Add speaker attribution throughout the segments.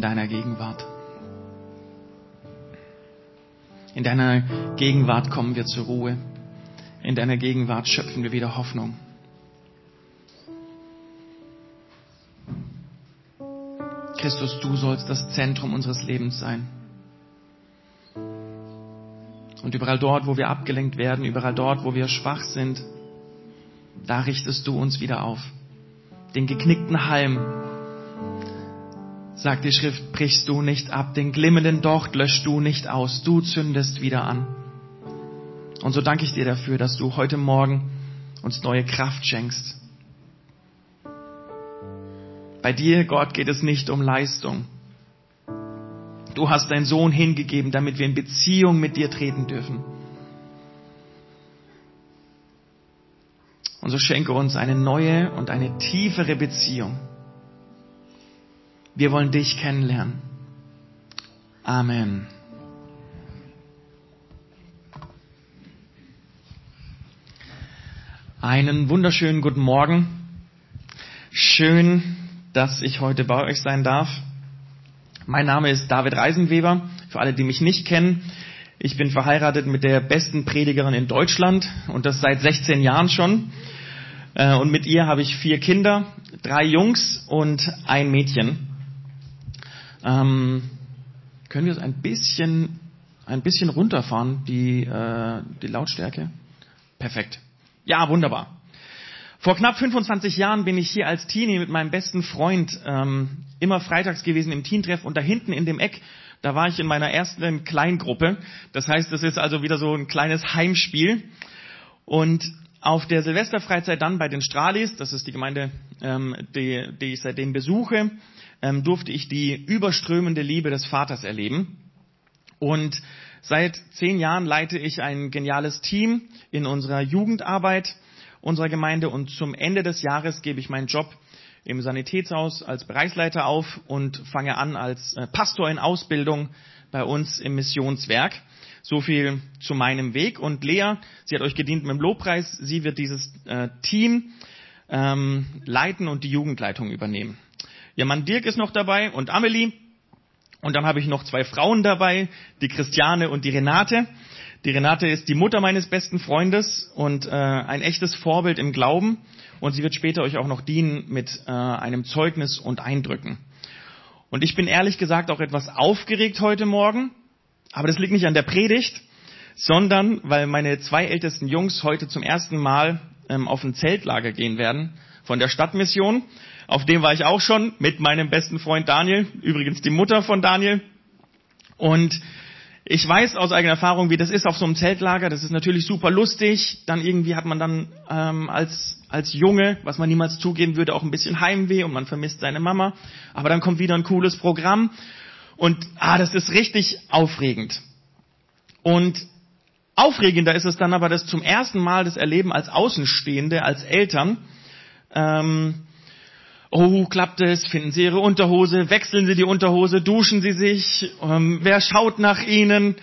Speaker 1: in deiner Gegenwart. In deiner Gegenwart kommen wir zur Ruhe. In deiner Gegenwart schöpfen wir wieder Hoffnung. Christus, du sollst das Zentrum unseres Lebens sein. Und überall dort, wo wir abgelenkt werden, überall dort, wo wir schwach sind, da richtest du uns wieder auf. Den geknickten Halm, sagt die Schrift, brichst du nicht ab. Den glimmenden Docht löschst du nicht aus. Du zündest wieder an. Und so danke ich dir dafür, dass du heute Morgen uns neue Kraft schenkst. Bei dir, Gott, geht es nicht um Leistung. Du hast deinen Sohn hingegeben, damit wir in Beziehung mit dir treten dürfen. Und so schenke uns eine neue und eine tiefere Beziehung. Wir wollen dich kennenlernen. Amen. Einen wunderschönen guten Morgen. Schön, dass ich heute bei euch sein darf. Mein Name ist David Reisenweber. Für alle, die mich nicht kennen, ich bin verheiratet mit der besten Predigerin in Deutschland und das seit 16 Jahren schon. Und mit ihr habe ich 4 Kinder, 3 Jungs und ein Mädchen. Können wir es ein bisschen runterfahren, die Lautstärke? Perfekt. Ja, wunderbar. Vor knapp 25 Jahren bin ich hier als Teenie mit meinem besten Freund immer freitags gewesen im Teentreff und da hinten in dem Eck, da war ich in meiner ersten Kleingruppe. Das heißt, das ist also wieder so ein kleines Heimspiel. Und auf der Silvesterfreizeit dann bei den Strahlis, das ist die Gemeinde, die ich seitdem besuche, durfte ich die überströmende Liebe des Vaters erleben. Und seit 10 Jahren leite ich ein geniales Team in unserer Jugendarbeit unserer Gemeinde und zum Ende des Jahres gebe ich meinen Job im Sanitätshaus als Bereichsleiter auf und fange an als Pastor in Ausbildung bei uns im Missionswerk. So viel zu meinem Weg. Und Lea, sie hat euch gedient mit dem Lobpreis, sie wird dieses Team leiten und die Jugendleitung übernehmen. Ihr Mann Dirk ist noch dabei und Amelie. Und dann habe ich noch 2 Frauen dabei, die Christiane und die Renate. Die Renate ist die Mutter meines besten Freundes und ein echtes Vorbild im Glauben. Und sie wird später euch auch noch dienen mit einem Zeugnis und Eindrücken. Und ich bin ehrlich gesagt auch etwas aufgeregt heute Morgen. Aber das liegt nicht an der Predigt, sondern weil meine 2 ältesten Jungs heute zum ersten Mal auf ein Zeltlager gehen werden von der Stadtmission. Auf dem war ich auch schon mit meinem besten Freund Daniel, übrigens die Mutter von Daniel. Und ich weiß aus eigener Erfahrung, wie das ist auf so einem Zeltlager. Das ist natürlich super lustig. Dann irgendwie hat man dann als Junge, was man niemals zugeben würde, auch ein bisschen Heimweh und man vermisst seine Mama. Aber dann kommt wieder ein cooles Programm. Und das ist richtig aufregend. Und aufregender ist es dann aber, das zum ersten Mal das Erleben als Außenstehende, als Eltern. Klappt es? Finden Sie Ihre Unterhose? Wechseln Sie die Unterhose? Duschen Sie sich? Wer schaut nach Ihnen?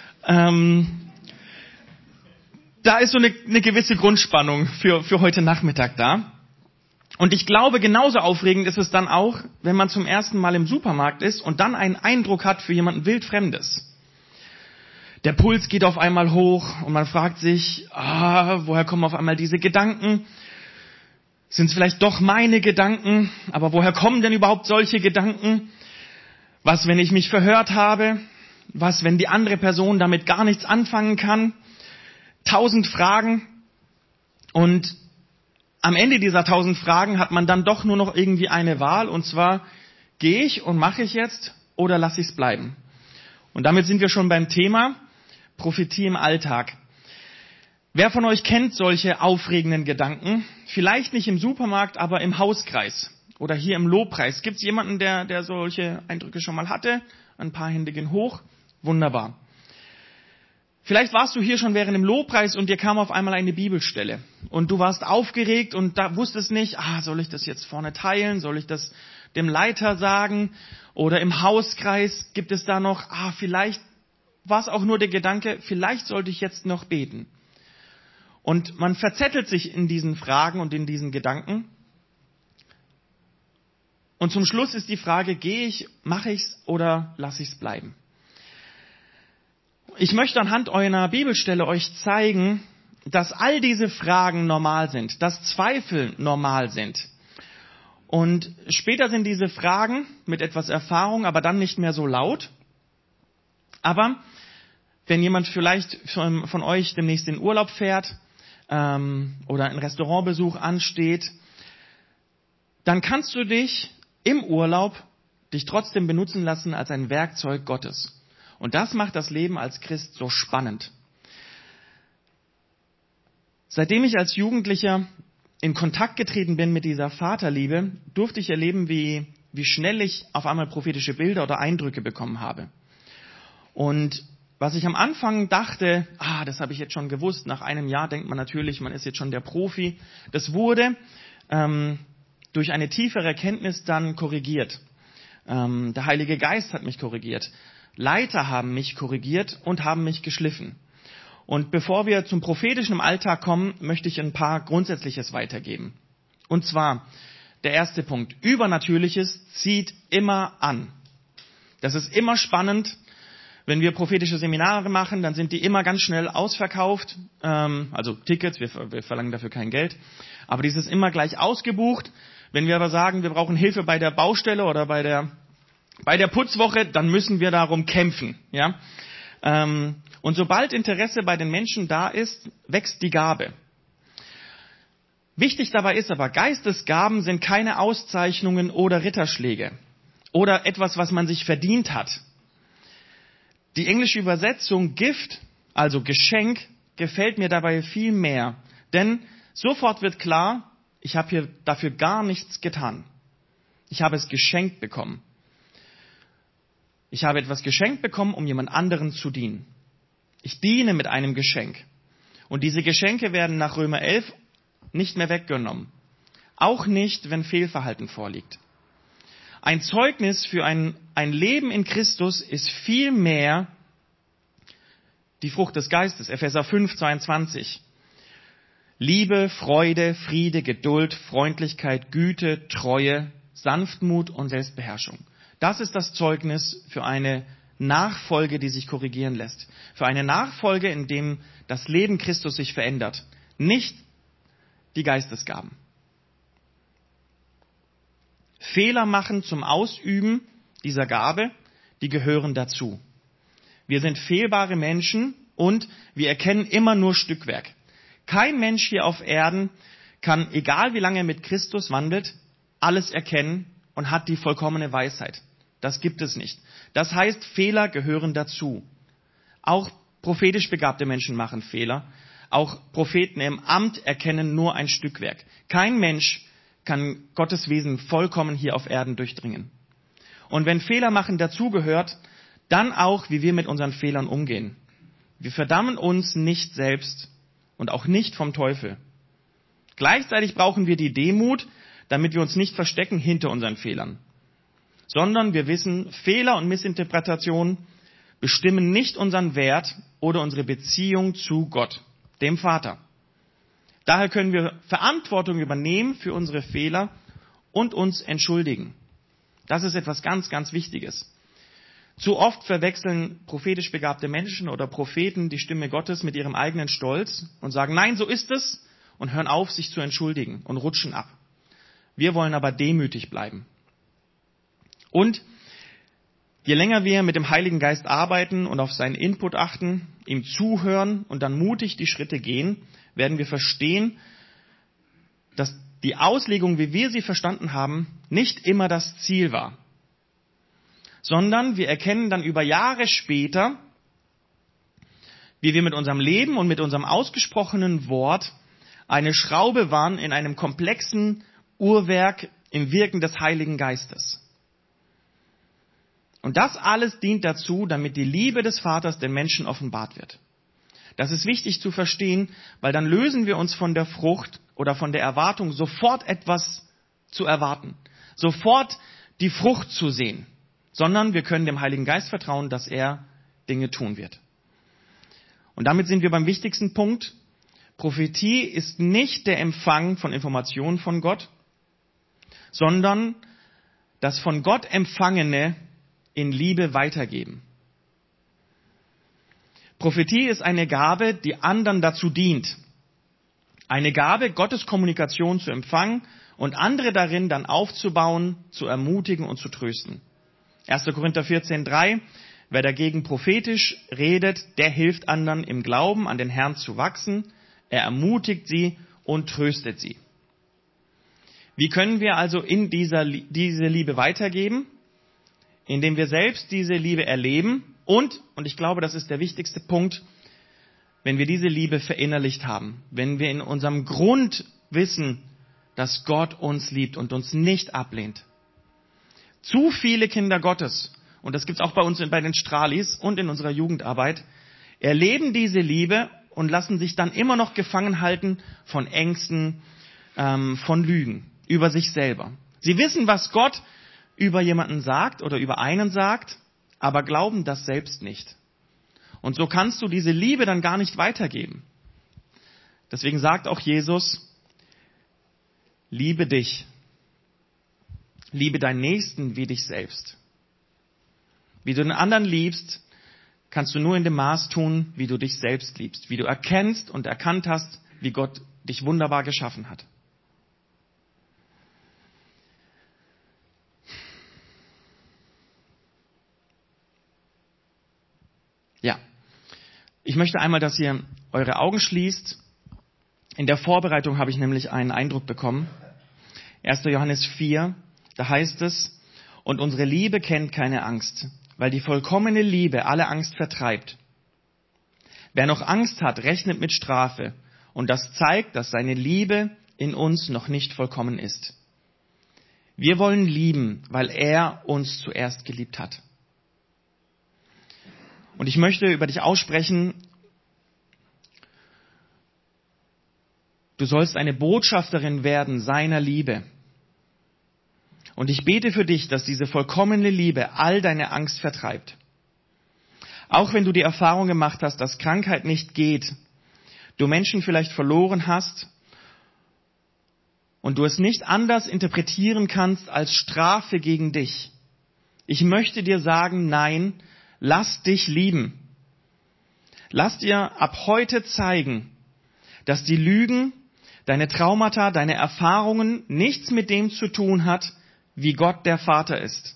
Speaker 1: Da ist so eine gewisse Grundspannung für heute Nachmittag da. Und ich glaube, genauso aufregend ist es dann auch, wenn man zum ersten Mal im Supermarkt ist und dann einen Eindruck hat für jemanden Wildfremdes. Der Puls geht auf einmal hoch und man fragt sich, woher kommen auf einmal diese Gedanken? Sind es vielleicht doch meine Gedanken? Aber woher kommen denn überhaupt solche Gedanken? Was, wenn ich mich verhört habe? Was, wenn die andere Person damit gar nichts anfangen kann? 1000 Fragen. Und am Ende dieser 1000 Fragen hat man dann doch nur noch irgendwie eine Wahl. Und zwar, gehe ich und mache ich jetzt oder lasse ich es bleiben? Und damit sind wir schon beim Thema Prophetie im Alltag. Wer von euch kennt solche aufregenden Gedanken? Vielleicht nicht im Supermarkt, aber im Hauskreis oder hier im Lobpreis. Gibt es jemanden, der solche Eindrücke schon mal hatte? Ein paar Hände gehen hoch. Wunderbar. Vielleicht warst du hier schon während dem Lobpreis und dir kam auf einmal eine Bibelstelle. Und du warst aufgeregt und da wusstest nicht, soll ich das jetzt vorne teilen? Soll ich das dem Leiter sagen? Oder im Hauskreis gibt es da noch, vielleicht war es auch nur der Gedanke, vielleicht sollte ich jetzt noch beten. Und man verzettelt sich in diesen Fragen und in diesen Gedanken. Und zum Schluss ist die Frage, gehe ich, mache ich's oder lasse ich's bleiben? Ich möchte anhand einer Bibelstelle euch zeigen, dass all diese Fragen normal sind, dass Zweifel normal sind. Und später sind diese Fragen mit etwas Erfahrung, aber dann nicht mehr so laut. Aber wenn jemand vielleicht von euch demnächst in Urlaub fährt oder ein Restaurantbesuch ansteht, dann kannst du dich im Urlaub trotzdem benutzen lassen als ein Werkzeug Gottes. Und das macht das Leben als Christ so spannend. Seitdem ich als Jugendlicher in Kontakt getreten bin mit dieser Vaterliebe, durfte ich erleben, wie schnell ich auf einmal prophetische Bilder oder Eindrücke bekommen habe. Und was ich am Anfang dachte, das habe ich jetzt schon gewusst, nach einem Jahr denkt man natürlich, man ist jetzt schon der Profi. Das wurde durch eine tiefere Erkenntnis dann korrigiert. Der Heilige Geist hat mich korrigiert. Leiter haben mich korrigiert und haben mich geschliffen. Und bevor wir zum Prophetischen im Alltag kommen, möchte ich ein paar Grundsätzliches weitergeben. Und zwar, der erste Punkt, Übernatürliches zieht immer an. Das ist immer spannend. Wenn wir prophetische Seminare machen, dann sind die immer ganz schnell ausverkauft. Also Tickets, wir verlangen dafür kein Geld. Aber dieses immer gleich ausgebucht. Wenn wir aber sagen, wir brauchen Hilfe bei der Baustelle oder bei der Putzwoche, dann müssen wir darum kämpfen. Ja? Und sobald Interesse bei den Menschen da ist, wächst die Gabe. Wichtig dabei ist aber, Geistesgaben sind keine Auszeichnungen oder Ritterschläge oder etwas, was man sich verdient hat. Die englische Übersetzung Gift, also Geschenk, gefällt mir dabei viel mehr. Denn sofort wird klar, ich habe hier dafür gar nichts getan. Ich habe es geschenkt bekommen. Ich habe etwas geschenkt bekommen, um jemand anderen zu dienen. Ich diene mit einem Geschenk. Und diese Geschenke werden nach Römer 11 nicht mehr weggenommen. Auch nicht, wenn Fehlverhalten vorliegt. Ein Zeugnis für ein Leben in Christus ist vielmehr die Frucht des Geistes. Epheser 5, 22. Liebe, Freude, Friede, Geduld, Freundlichkeit, Güte, Treue, Sanftmut und Selbstbeherrschung. Das ist das Zeugnis für eine Nachfolge, die sich korrigieren lässt. Für eine Nachfolge, in dem das Leben Christus sich verändert. Nicht die Geistesgaben. Fehler machen zum Ausüben dieser Gabe, die gehören dazu. Wir sind fehlbare Menschen und wir erkennen immer nur Stückwerk. Kein Mensch hier auf Erden kann, egal wie lange er mit Christus wandelt, alles erkennen und hat die vollkommene Weisheit. Das gibt es nicht. Das heißt, Fehler gehören dazu. Auch prophetisch begabte Menschen machen Fehler. Auch Propheten im Amt erkennen nur ein Stückwerk. Kein Mensch kann Gottes Wesen vollkommen hier auf Erden durchdringen. Und wenn Fehler machen dazugehört, dann auch, wie wir mit unseren Fehlern umgehen. Wir verdammen uns nicht selbst und auch nicht vom Teufel. Gleichzeitig brauchen wir die Demut, damit wir uns nicht verstecken hinter unseren Fehlern. Sondern wir wissen, Fehler und Missinterpretation bestimmen nicht unseren Wert oder unsere Beziehung zu Gott, dem Vater. Daher können wir Verantwortung übernehmen für unsere Fehler und uns entschuldigen. Das ist etwas ganz, ganz Wichtiges. Zu oft verwechseln prophetisch begabte Menschen oder Propheten die Stimme Gottes mit ihrem eigenen Stolz und sagen, nein, so ist es, und hören auf, sich zu entschuldigen und rutschen ab. Wir wollen aber demütig bleiben. Und je länger wir mit dem Heiligen Geist arbeiten und auf seinen Input achten, ihm zuhören und dann mutig die Schritte gehen, werden wir verstehen, dass die Auslegung, wie wir sie verstanden haben, nicht immer das Ziel war. Sondern wir erkennen dann über Jahre später, wie wir mit unserem Leben und mit unserem ausgesprochenen Wort eine Schraube waren in einem komplexen Uhrwerk im Wirken des Heiligen Geistes. Und das alles dient dazu, damit die Liebe des Vaters den Menschen offenbart wird. Das ist wichtig zu verstehen, weil dann lösen wir uns von der Frucht oder von der Erwartung, sofort etwas zu erwarten, sofort die Frucht zu sehen, sondern wir können dem Heiligen Geist vertrauen, dass er Dinge tun wird. Und damit sind wir beim wichtigsten Punkt. Prophetie ist nicht der Empfang von Informationen von Gott, sondern das von Gott Empfangene in Liebe weitergeben. Prophetie ist eine Gabe, die anderen dazu dient. Eine Gabe, Gottes Kommunikation zu empfangen und andere darin dann aufzubauen, zu ermutigen und zu trösten. 1. Korinther 14,3: Wer dagegen prophetisch redet, der hilft anderen im Glauben an den Herrn zu wachsen. Er ermutigt sie und tröstet sie. Wie können wir also in diese Liebe weitergeben? Indem wir selbst diese Liebe erleben und ich glaube, das ist der wichtigste Punkt, wenn wir diese Liebe verinnerlicht haben, wenn wir in unserem Grund wissen, dass Gott uns liebt und uns nicht ablehnt. Zu viele Kinder Gottes, und das gibt es auch bei uns bei den Strahlis und in unserer Jugendarbeit, erleben diese Liebe und lassen sich dann immer noch gefangen halten von Ängsten, von Lügen über sich selber. Sie wissen, was Gott über jemanden sagt oder über einen sagt, aber glauben das selbst nicht. Und so kannst du diese Liebe dann gar nicht weitergeben. Deswegen sagt auch Jesus, liebe dich. Liebe deinen Nächsten wie dich selbst. Wie du den anderen liebst, kannst du nur in dem Maß tun, wie du dich selbst liebst. Wie du erkennst und erkannt hast, wie Gott dich wunderbar geschaffen hat. Ja, ich möchte einmal, dass ihr eure Augen schließt. In der Vorbereitung habe ich nämlich einen Eindruck bekommen. 1. Johannes 4, da heißt es, und unsere Liebe kennt keine Angst, weil die vollkommene Liebe alle Angst vertreibt. Wer noch Angst hat, rechnet mit Strafe, und das zeigt, dass seine Liebe in uns noch nicht vollkommen ist. Wir wollen lieben, weil er uns zuerst geliebt hat. Und ich möchte über dich aussprechen, du sollst eine Botschafterin werden seiner Liebe. Und ich bete für dich, dass diese vollkommene Liebe all deine Angst vertreibt. Auch wenn du die Erfahrung gemacht hast, dass Krankheit nicht geht, du Menschen vielleicht verloren hast und du es nicht anders interpretieren kannst als Strafe gegen dich. Ich möchte dir sagen, nein, lass dich lieben. Lass dir ab heute zeigen, dass die Lügen, deine Traumata, deine Erfahrungen nichts mit dem zu tun hat, wie Gott der Vater ist.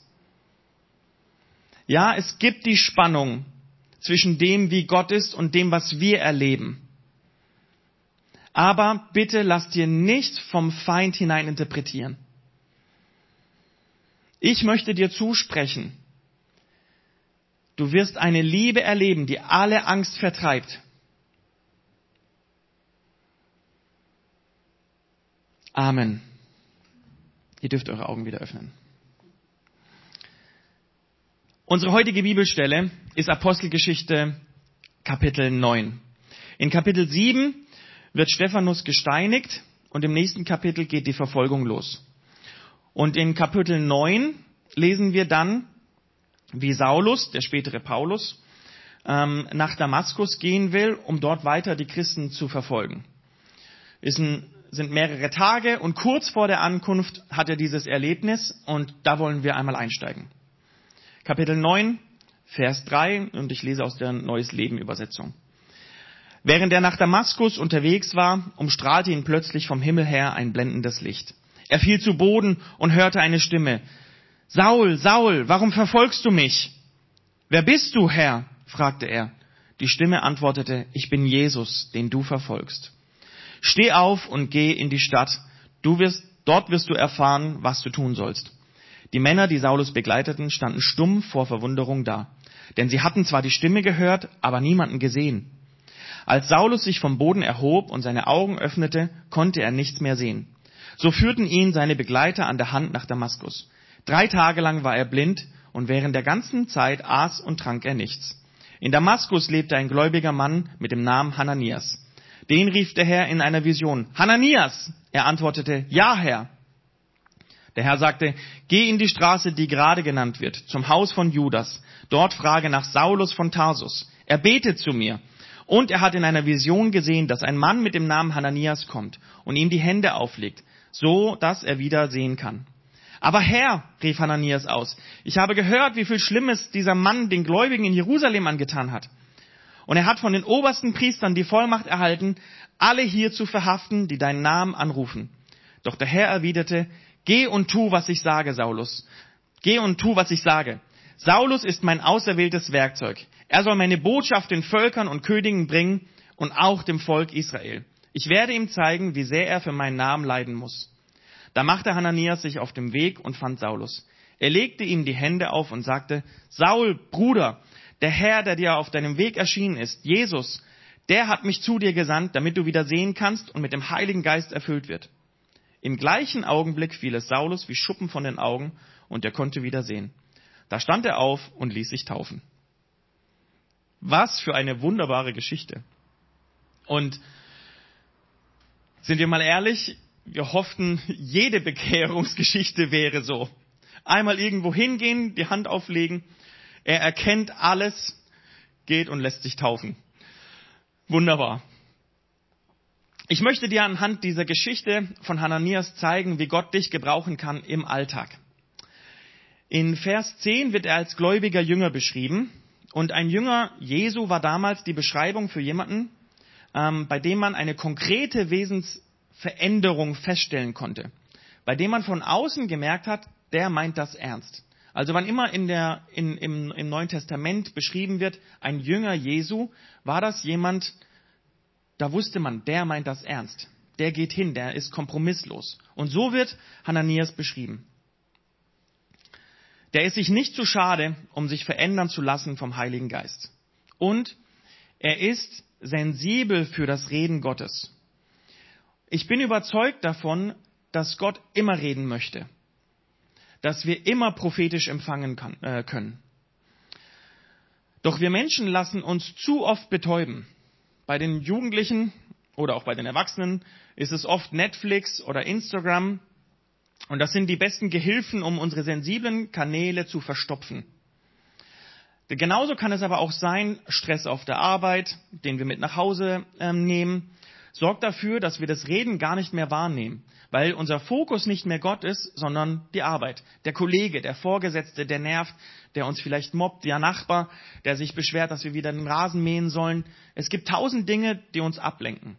Speaker 1: Ja, es gibt die Spannung zwischen dem, wie Gott ist und dem, was wir erleben. Aber bitte lass dir nichts vom Feind hineininterpretieren. Ich möchte dir zusprechen, du wirst eine Liebe erleben, die alle Angst vertreibt. Amen. Ihr dürft eure Augen wieder öffnen. Unsere heutige Bibelstelle ist Apostelgeschichte Kapitel 9. In Kapitel 7 wird Stephanus gesteinigt und im nächsten Kapitel geht die Verfolgung los. Und in Kapitel 9 lesen wir dann, wie Saulus, der spätere Paulus, nach Damaskus gehen will, um dort weiter die Christen zu verfolgen. Sind mehrere Tage und kurz vor der Ankunft hat er dieses Erlebnis und da wollen wir einmal einsteigen. Kapitel 9, Vers 3 und ich lese aus der Neues Leben Übersetzung. Während er nach Damaskus unterwegs war, umstrahlte ihn plötzlich vom Himmel her ein blendendes Licht. Er fiel zu Boden und hörte eine Stimme. Saul, Saul, warum verfolgst du mich? Wer bist du, Herr? Fragte er. Die Stimme antwortete, ich bin Jesus, den du verfolgst. Steh auf und geh in die Stadt. Dort wirst du erfahren, was du tun sollst. Die Männer, die Saulus begleiteten, standen stumm vor Verwunderung da. Denn sie hatten zwar die Stimme gehört, aber niemanden gesehen. Als Saulus sich vom Boden erhob und seine Augen öffnete, konnte er nichts mehr sehen. So führten ihn seine Begleiter an der Hand nach Damaskus. 3 Tage lang war er blind und während der ganzen Zeit aß und trank er nichts. In Damaskus lebte ein gläubiger Mann mit dem Namen Hananias. Den rief der Herr in einer Vision. Hananias! Er antwortete, ja, Herr. Der Herr sagte, geh in die Straße, die gerade genannt wird, zum Haus von Judas. Dort frage nach Saulus von Tarsus. Er betet zu mir. Und er hat in einer Vision gesehen, dass ein Mann mit dem Namen Hananias kommt und ihm die Hände auflegt, so dass er wieder sehen kann. Aber Herr, rief Hananias aus, ich habe gehört, wie viel Schlimmes dieser Mann den Gläubigen in Jerusalem angetan hat. Und er hat von den obersten Priestern die Vollmacht erhalten, alle hier zu verhaften, die deinen Namen anrufen. Doch der Herr erwiderte, geh und tu, was ich sage, Saulus. Geh und tu, was ich sage. Saulus ist mein auserwähltes Werkzeug. Er soll meine Botschaft den Völkern und Königen bringen und auch dem Volk Israel. Ich werde ihm zeigen, wie sehr er für meinen Namen leiden muss. Da machte Hananias sich auf den Weg und fand Saulus. Er legte ihm die Hände auf und sagte, Saul, Bruder, der Herr, der dir auf deinem Weg erschienen ist, Jesus, der hat mich zu dir gesandt, damit du wieder sehen kannst und mit dem Heiligen Geist erfüllt wird. Im gleichen Augenblick fiel es Saulus wie Schuppen von den Augen und er konnte wieder sehen. Da stand er auf und ließ sich taufen. Was für eine wunderbare Geschichte. Und sind wir mal ehrlich, wir hofften, jede Bekehrungsgeschichte wäre so. Einmal irgendwo hingehen, die Hand auflegen, er erkennt alles, geht und lässt sich taufen. Wunderbar. Ich möchte dir anhand dieser Geschichte von Hananias zeigen, wie Gott dich gebrauchen kann im Alltag. In Vers 10 wird er als gläubiger Jünger beschrieben. Und ein Jünger Jesu war damals die Beschreibung für jemanden, bei dem man eine konkrete Wesensveränderung feststellen konnte. Bei dem man von außen gemerkt hat, der meint das ernst. Also wann immer im Neuen Testament beschrieben wird, ein Jünger Jesu, war das jemand, da wusste man, der meint das ernst. Der geht hin, der ist kompromisslos. Und so wird Hananias beschrieben. Der ist sich nicht zu schade, um sich verändern zu lassen vom Heiligen Geist. Und er ist sensibel für das Reden Gottes. Ich bin überzeugt davon, dass Gott immer reden möchte. Dass wir immer prophetisch empfangen können. Doch wir Menschen lassen uns zu oft betäuben. Bei den Jugendlichen oder auch bei den Erwachsenen ist es oft Netflix oder Instagram. Und das sind die besten Gehilfen, um unsere sensiblen Kanäle zu verstopfen. Genauso kann es aber auch sein, Stress auf der Arbeit, den wir mit nach Hause nehmen, sorgt dafür, dass wir das Reden gar nicht mehr wahrnehmen, weil unser Fokus nicht mehr Gott ist, sondern die Arbeit. Der Kollege, der Vorgesetzte, der nervt, der uns vielleicht mobbt, der Nachbar, der sich beschwert, dass wir wieder den Rasen mähen sollen. Es gibt 1000 Dinge, die uns ablenken.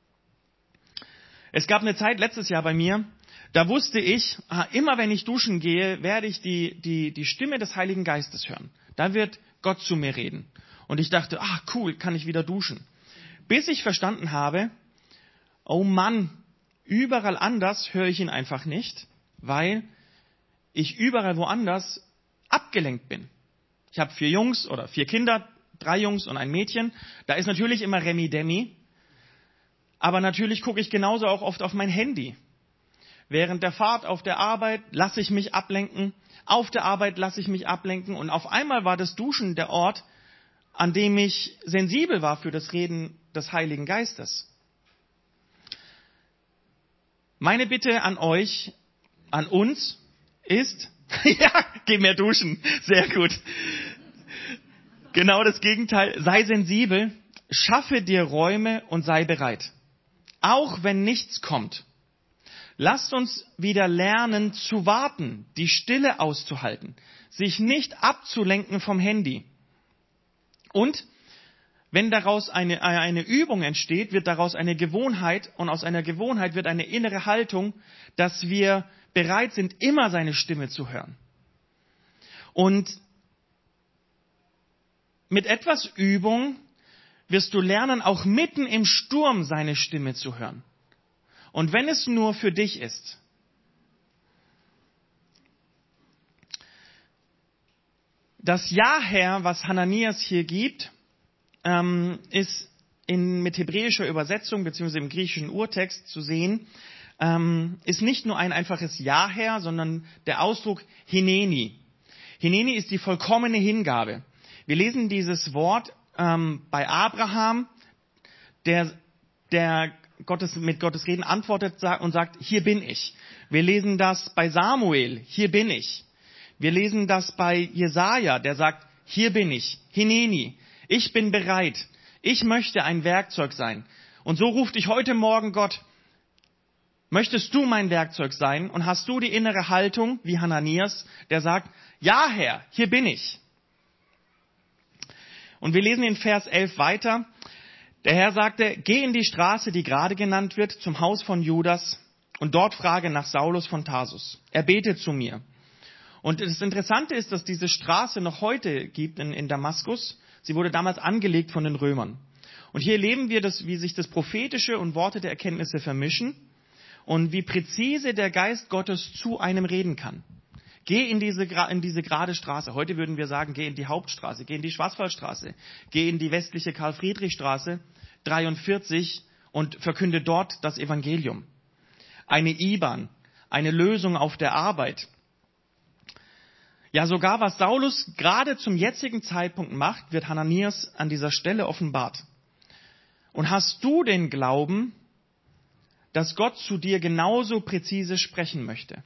Speaker 1: Es gab eine Zeit letztes Jahr bei mir, da wusste ich, immer wenn ich duschen gehe, werde ich die Stimme des Heiligen Geistes hören. Da wird Gott zu mir reden. Und ich dachte, cool, kann ich wieder duschen. Bis ich verstanden habe, oh Mann, überall anders höre ich ihn einfach nicht, weil ich überall woanders abgelenkt bin. Ich habe 4 Jungs oder 4 Kinder, 3 Jungs und ein Mädchen. Da ist natürlich immer Remi-Demi. Aber natürlich gucke ich genauso auch oft auf mein Handy. Während der Fahrt auf der Arbeit lasse ich mich ablenken. Auf der Arbeit lasse ich mich ablenken. Und auf einmal war das Duschen der Ort, an dem ich sensibel war für das Reden des Heiligen Geistes. Meine Bitte an euch, an uns ist, ja, geh mehr duschen. Sehr gut. Genau das Gegenteil. Sei sensibel, schaffe dir Räume und sei bereit. Auch wenn nichts kommt. Lasst uns wieder lernen zu warten, die Stille auszuhalten, sich nicht abzulenken vom Handy. Und wenn daraus eine Übung entsteht, wird daraus eine Gewohnheit und aus einer Gewohnheit wird eine innere Haltung, dass wir bereit sind, immer seine Stimme zu hören. Und mit etwas Übung wirst du lernen, auch mitten im Sturm seine Stimme zu hören. Und wenn es nur für dich ist. Das Ja, Herr, was Hananias hier gibt, ist mit hebräischer Übersetzung bzw. im griechischen Urtext zu sehen, ist nicht nur ein einfaches Ja, Herr, sondern der Ausdruck Hineni. Hineni ist die vollkommene Hingabe. Wir lesen dieses Wort bei Abraham, der mit Gottes Reden antwortet und sagt, hier bin ich. Wir lesen das bei Samuel, hier bin ich. Wir lesen das bei Jesaja, der sagt, hier bin ich, Hineni, ich bin bereit, ich möchte ein Werkzeug sein. Und so ruft dich heute Morgen Gott, Möchtest du mein Werkzeug sein und hast du die innere Haltung wie Hananias, der sagt, ja Herr, hier bin ich. Und wir lesen in Vers 11 weiter. Der Herr sagte, geh in die Straße, die gerade genannt wird, zum Haus von Judas und dort frage nach Saulus von Tarsus. Er betet zu mir. Und das Interessante ist, dass diese Straße noch heute gibt in Damaskus. Sie wurde damals angelegt von den Römern. Und hier erleben wir, wie sich das Prophetische und Worte der Erkenntnisse vermischen und wie präzise der Geist Gottes zu einem reden kann. Geh in diese gerade Straße. Heute würden wir sagen, geh in die Hauptstraße, geh in die Schwarzwaldstraße, geh in die westliche Karl-Friedrich-Straße 43 und verkünde dort das Evangelium. Eine IBAN, eine Lösung auf der Arbeit. Ja, sogar was Saulus gerade zum jetzigen Zeitpunkt macht, wird Hananias an dieser Stelle offenbart. Und hast du den Glauben, dass Gott zu dir genauso präzise sprechen möchte?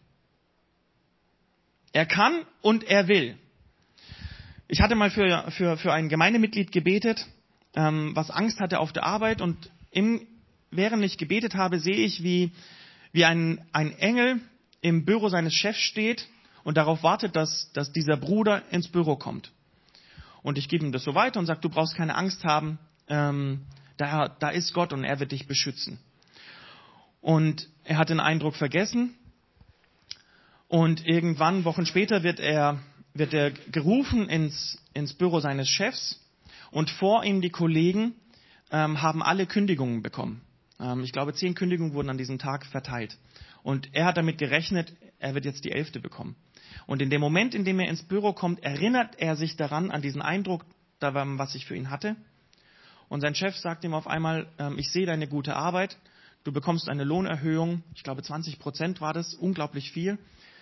Speaker 1: Er kann und er will. Ich hatte mal für ein Gemeindemitglied gebetet, was Angst hatte auf der Arbeit. Und während ich gebetet habe, sehe ich, wie ein Engel im Büro seines Chefs steht und darauf wartet, dass dieser Bruder ins Büro kommt. Und ich gebe ihm das so weiter und sage, du brauchst keine Angst haben, da ist Gott und er wird dich beschützen. Und er hat den Eindruck vergessen. Und irgendwann, Wochen später, wird er gerufen ins Büro seines Chefs. Und vor ihm die Kollegen haben alle Kündigungen bekommen. Ich glaube, 10 Kündigungen wurden an diesem Tag verteilt. Und er hat damit gerechnet, er wird jetzt die 11. bekommen. Und in dem Moment, in dem er ins Büro kommt, erinnert er sich daran, an diesen Eindruck, was ich für ihn hatte. Und sein Chef sagt ihm auf einmal, ich sehe deine gute Arbeit, du bekommst eine Lohnerhöhung, ich glaube 20% war das, unglaublich viel.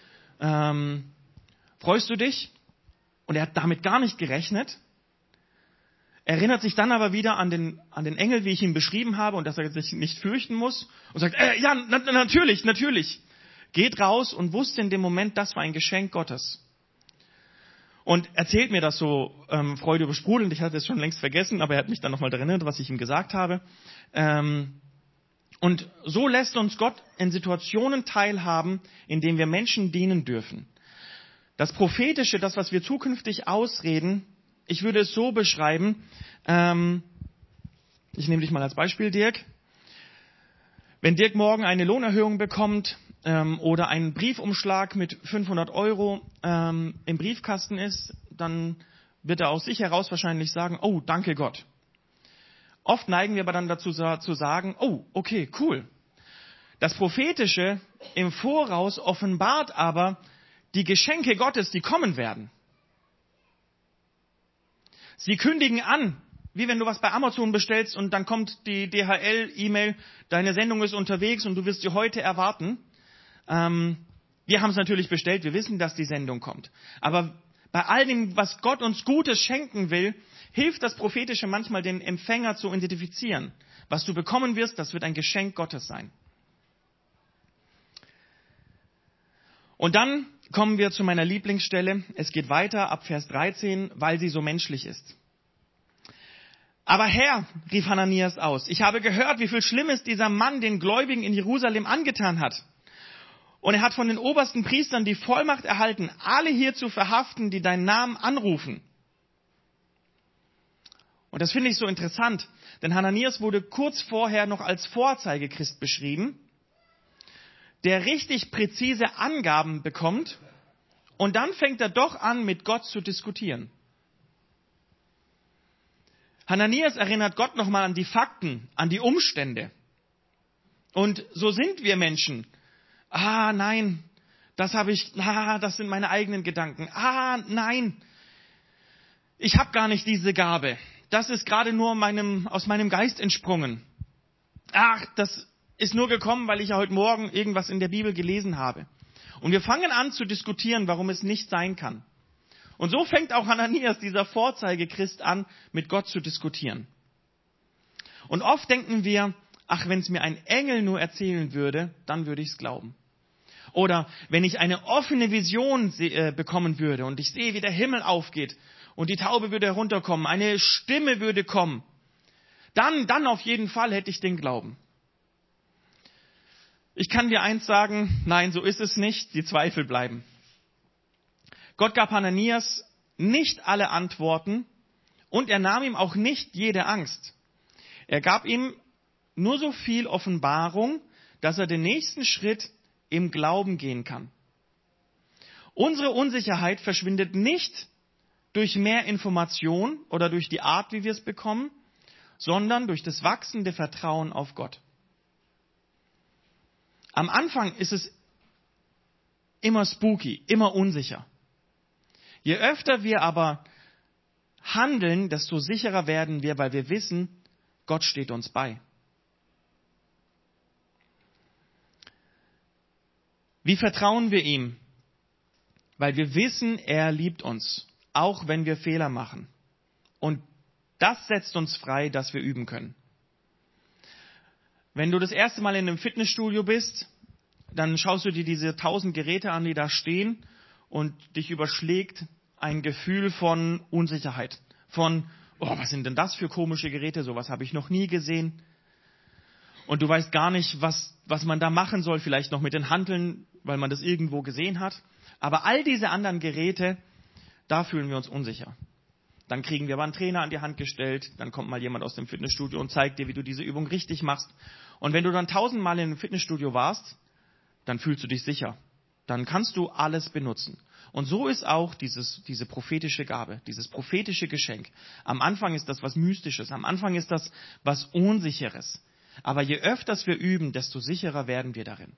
Speaker 1: Freust du dich? Und er hat damit gar nicht gerechnet. Erinnert sich dann aber wieder an den Engel, wie ich ihn beschrieben habe, und dass er sich nicht fürchten muss. Und sagt, ja, natürlich. Geht raus und wusste in dem Moment, das war ein Geschenk Gottes. Und erzählt mir das so Freude übersprudelnd. Ich hatte es schon längst vergessen, aber er hat mich dann nochmal erinnert, was ich ihm gesagt habe. Und so lässt uns Gott in Situationen teilhaben, in denen wir Menschen dienen dürfen. Das Prophetische, das, was wir zukünftig ausreden, ich würde es so beschreiben, ich nehme dich mal als Beispiel, Dirk. Wenn Dirk morgen eine Lohnerhöhung bekommt oder ein Briefumschlag mit 500 € im Briefkasten ist, dann wird er aus sich heraus wahrscheinlich sagen, oh, danke Gott. Oft neigen wir aber dann dazu zu sagen, oh, okay, cool. Das Prophetische im Voraus offenbart aber die Geschenke Gottes, die kommen werden. Sie kündigen an, wie wenn du was bei Amazon bestellst und dann kommt die DHL-E-Mail, deine Sendung ist unterwegs und du wirst sie heute erwarten. Wir haben es natürlich bestellt, wir wissen, dass die Sendung kommt. Aber bei all dem, was Gott uns Gutes schenken will, hilft das Prophetische manchmal, den Empfänger zu identifizieren. Was du bekommen wirst, das wird ein Geschenk Gottes sein. Und dann kommen wir zu meiner Lieblingsstelle. Es geht weiter ab Vers 13, weil sie so menschlich ist. Aber Herr, rief Hananias aus, ich habe gehört, wie viel Schlimmes dieser Mann den Gläubigen in Jerusalem angetan hat. Und er hat von den obersten Priestern die Vollmacht erhalten, alle hier zu verhaften, die deinen Namen anrufen. Und das finde ich so interessant, denn Hananias wurde kurz vorher noch als Vorzeigechrist beschrieben, der richtig präzise Angaben bekommt und dann fängt er doch an, mit Gott zu diskutieren. Hananias erinnert Gott nochmal an die Fakten, an die Umstände. Und so sind wir Menschen. Nein, das sind meine eigenen Gedanken. Nein, ich habe gar nicht diese Gabe. Das ist gerade nur aus meinem Geist entsprungen. Das ist nur gekommen, weil ich ja heute Morgen irgendwas in der Bibel gelesen habe. Und wir fangen an zu diskutieren, warum es nicht sein kann. Und so fängt auch Hananias, dieser Vorzeigechrist, an, mit Gott zu diskutieren. Und oft denken wir, wenn es mir ein Engel nur erzählen würde, dann würde ich es glauben. Oder wenn ich eine offene Vision bekommen würde und ich sehe, wie der Himmel aufgeht und die Taube würde herunterkommen, eine Stimme würde kommen, dann auf jeden Fall hätte ich den Glauben. Ich kann dir eins sagen, nein, so ist es nicht, die Zweifel bleiben. Gott gab Hananias nicht alle Antworten und er nahm ihm auch nicht jede Angst. Er gab ihm nur so viel Offenbarung, dass er den nächsten Schritt im Glauben gehen kann. Unsere Unsicherheit verschwindet nicht durch mehr Information oder durch die Art, wie wir es bekommen, sondern durch das wachsende Vertrauen auf Gott. Am Anfang ist es immer spooky, immer unsicher. Je öfter wir aber handeln, desto sicherer werden wir, weil wir wissen, Gott steht uns bei. Wie vertrauen wir ihm? Weil wir wissen, er liebt uns, auch wenn wir Fehler machen. Und das setzt uns frei, dass wir üben können. Wenn du das erste Mal in einem Fitnessstudio bist, dann schaust du dir diese 1000 Geräte an, die da stehen, und dich überschlägt ein Gefühl von Unsicherheit. Von, oh, was sind denn das für komische Geräte? Sowas habe ich noch nie gesehen. Und du weißt gar nicht, was man da machen soll, vielleicht noch mit den Hanteln, weil man das irgendwo gesehen hat. Aber all diese anderen Geräte, da fühlen wir uns unsicher. Dann kriegen wir aber einen Trainer an die Hand gestellt, dann kommt mal jemand aus dem Fitnessstudio und zeigt dir, wie du diese Übung richtig machst. Und wenn du dann 1000-mal in einem Fitnessstudio warst, dann fühlst du dich sicher. Dann kannst du alles benutzen. Und so ist auch diese prophetische Gabe, dieses prophetische Geschenk. Am Anfang ist das was Mystisches, am Anfang ist das was Unsicheres. Aber je öfters wir üben, desto sicherer werden wir darin.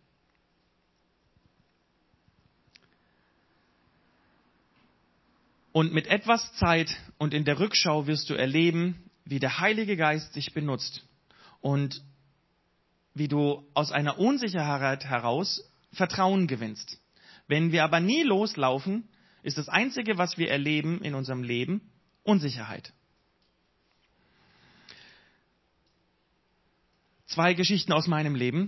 Speaker 1: Und mit etwas Zeit und in der Rückschau wirst du erleben, wie der Heilige Geist dich benutzt und wie du aus einer Unsicherheit heraus Vertrauen gewinnst. Wenn wir aber nie loslaufen, ist das Einzige, was wir erleben in unserem Leben, Unsicherheit. 2 Geschichten aus meinem Leben.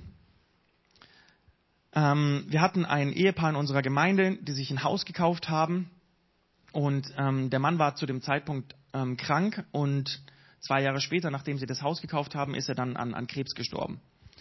Speaker 1: Wir hatten ein Ehepaar in unserer Gemeinde, die sich ein Haus gekauft haben. Und der Mann war zu dem Zeitpunkt krank und 2 Jahre später, nachdem sie das Haus gekauft haben, ist er dann an Krebs gestorben.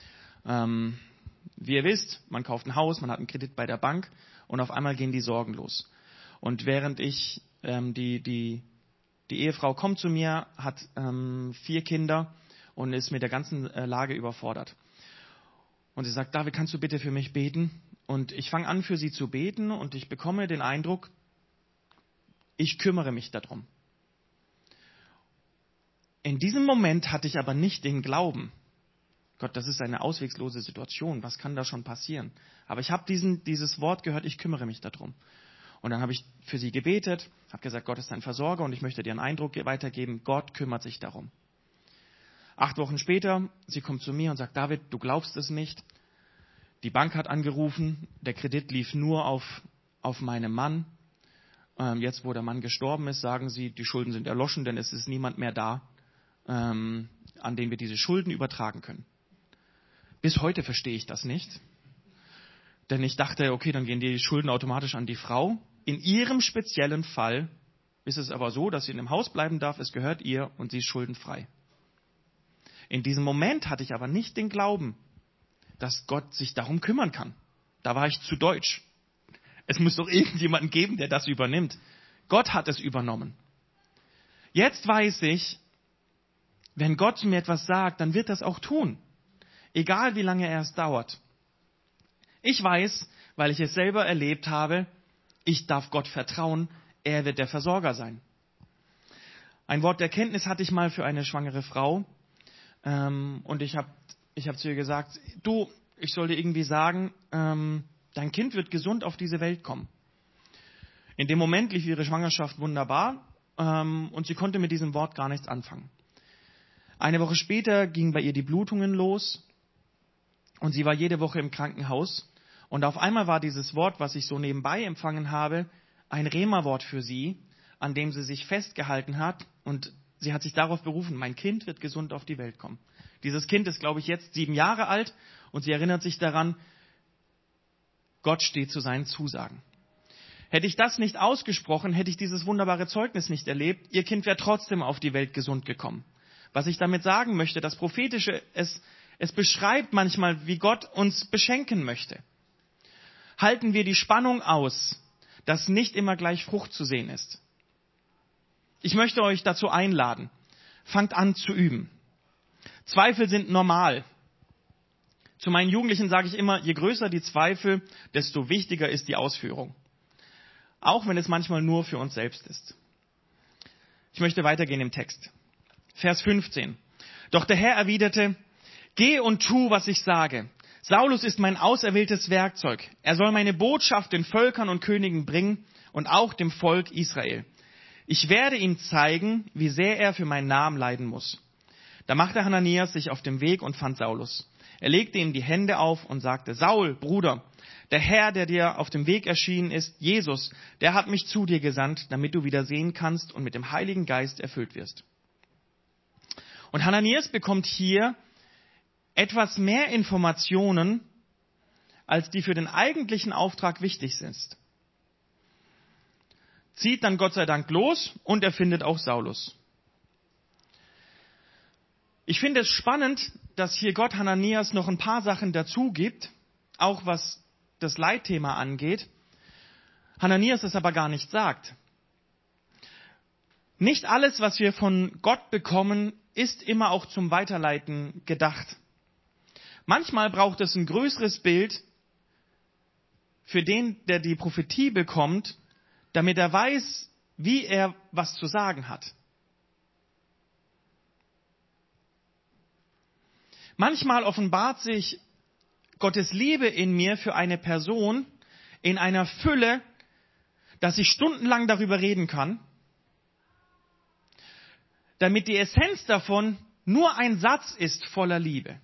Speaker 1: Wie ihr wisst, man kauft ein Haus, man hat einen Kredit bei der Bank und auf einmal gehen die Sorgen los. Und während die Ehefrau kommt zu mir, hat 4 Kinder und ist mit der ganzen Lage überfordert. Und sie sagt, David, kannst du bitte für mich beten? Und ich fange an, für sie zu beten und ich bekomme den Eindruck, ich kümmere mich darum. In diesem Moment hatte ich aber nicht den Glauben. Gott, das ist eine auswegslose Situation. Was kann da schon passieren? Aber ich habe dieses Wort gehört, ich kümmere mich darum. Und dann habe ich für sie gebetet, habe gesagt, Gott ist dein Versorger und ich möchte dir einen Eindruck weitergeben, Gott kümmert sich darum. 8 Wochen später, sie kommt zu mir und sagt, David, du glaubst es nicht. Die Bank hat angerufen, der Kredit lief nur auf meinen Mann. Jetzt, wo der Mann gestorben ist, sagen sie, die Schulden sind erloschen, denn es ist niemand mehr da, an den wir diese Schulden übertragen können. Bis heute verstehe ich das nicht. Denn ich dachte, okay, dann gehen die Schulden automatisch an die Frau. In ihrem speziellen Fall ist es aber so, dass sie in dem Haus bleiben darf, es gehört ihr und sie ist schuldenfrei. In diesem Moment hatte ich aber nicht den Glauben, dass Gott sich darum kümmern kann. Da war ich zu deutsch. Es muss doch irgendjemanden geben, der das übernimmt. Gott hat es übernommen. Jetzt weiß ich, wenn Gott mir etwas sagt, dann wird das auch tun. Egal wie lange es dauert. Ich weiß, weil ich es selber erlebt habe, ich darf Gott vertrauen, er wird der Versorger sein. Ein Wort der Erkenntnis hatte ich mal für eine schwangere Frau. Und ich hab zu ihr gesagt, du, ich soll dir irgendwie sagen, dein Kind wird gesund auf diese Welt kommen. In dem Moment lief ihre Schwangerschaft wunderbar und sie konnte mit diesem Wort gar nichts anfangen. Eine Woche später gingen bei ihr die Blutungen los und sie war jede Woche im Krankenhaus. Und auf einmal war dieses Wort, was ich so nebenbei empfangen habe, ein Rema-Wort für sie, an dem sie sich festgehalten hat. Und sie hat sich darauf berufen, mein Kind wird gesund auf die Welt kommen. Dieses Kind ist, glaube ich, jetzt 7 Jahre alt und sie erinnert sich daran, Gott steht zu seinen Zusagen. Hätte ich das nicht ausgesprochen, hätte ich dieses wunderbare Zeugnis nicht erlebt. Ihr Kind wäre trotzdem auf die Welt gesund gekommen. Was ich damit sagen möchte, das Prophetische, es Es beschreibt manchmal, wie Gott uns beschenken möchte. Halten wir die Spannung aus, dass nicht immer gleich Frucht zu sehen ist. Ich möchte euch dazu einladen. Fangt an zu üben. Zweifel sind normal. Zu meinen Jugendlichen sage ich immer, je größer die Zweifel, desto wichtiger ist die Ausführung. Auch wenn es manchmal nur für uns selbst ist. Ich möchte weitergehen im Text. Vers 15. Doch der Herr erwiderte, geh und tu, was ich sage. Saulus ist mein auserwähltes Werkzeug. Er soll meine Botschaft den Völkern und Königen bringen und auch dem Volk Israel. Ich werde ihm zeigen, wie sehr er für meinen Namen leiden muss. Da machte Hananias sich auf den Weg und fand Saulus. Er legte ihm die Hände auf und sagte, Saul, Bruder, der Herr, der dir auf dem Weg erschienen ist, Jesus, der hat mich zu dir gesandt, damit du wieder sehen kannst und mit dem Heiligen Geist erfüllt wirst. Und Hananias bekommt hier etwas mehr Informationen, als die für den eigentlichen Auftrag wichtig sind. Zieht dann Gott sei Dank los und er findet auch Saulus. Ich finde es spannend, dass hier Gott Hananias noch ein paar Sachen dazu gibt, auch was das Leitthema angeht. Hananias es aber gar nicht sagt. Nicht alles, was wir von Gott bekommen, ist immer auch zum Weiterleiten gedacht. Manchmal braucht es ein größeres Bild für den, der die Prophetie bekommt, damit er weiß, wie er was zu sagen hat. Manchmal offenbart sich Gottes Liebe in mir für eine Person in einer Fülle, dass ich stundenlang darüber reden kann, damit die Essenz davon nur ein Satz ist voller Liebe.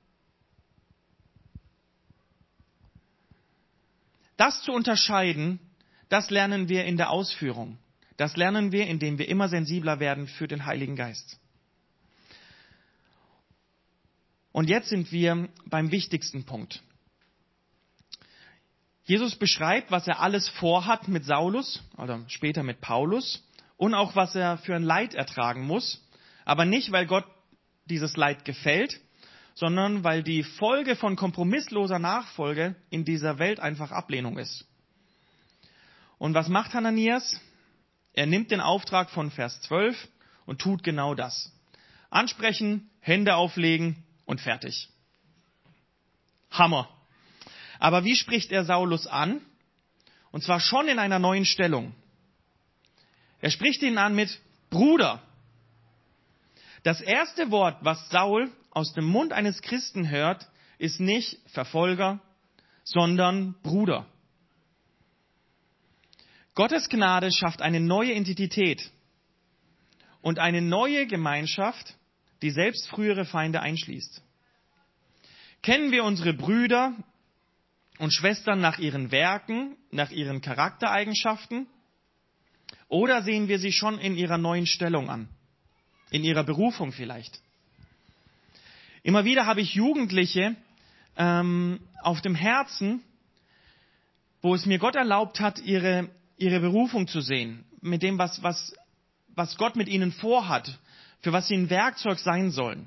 Speaker 1: Das zu unterscheiden, das lernen wir in der Ausführung. Das lernen wir, indem wir immer sensibler werden für den Heiligen Geist. Und jetzt sind wir beim wichtigsten Punkt. Jesus beschreibt, was er alles vorhat mit Saulus oder später mit Paulus und auch, was er für ein Leid ertragen muss. Aber nicht, weil Gott dieses Leid gefällt, sondern weil die Folge von kompromissloser Nachfolge in dieser Welt einfach Ablehnung ist. Und was macht Hananias? Er nimmt den Auftrag von Vers 12 und tut genau das. Ansprechen, Hände auflegen und fertig. Hammer. Aber wie spricht er Saulus an? Und zwar schon in einer neuen Stellung. Er spricht ihn an mit Bruder. Das erste Wort, was Saul aus dem Mund eines Christen hört, ist nicht Verfolger, sondern Bruder. Gottes Gnade schafft eine neue Identität und eine neue Gemeinschaft, die selbst frühere Feinde einschließt. Kennen wir unsere Brüder und Schwestern nach ihren Werken, nach ihren Charaktereigenschaften? Oder sehen wir sie schon in ihrer neuen Stellung an? In ihrer Berufung vielleicht? Immer wieder habe ich Jugendliche auf dem Herzen, wo es mir Gott erlaubt hat, ihre Berufung zu sehen, mit dem, was Gott mit ihnen vorhat, für was sie ein Werkzeug sein sollen.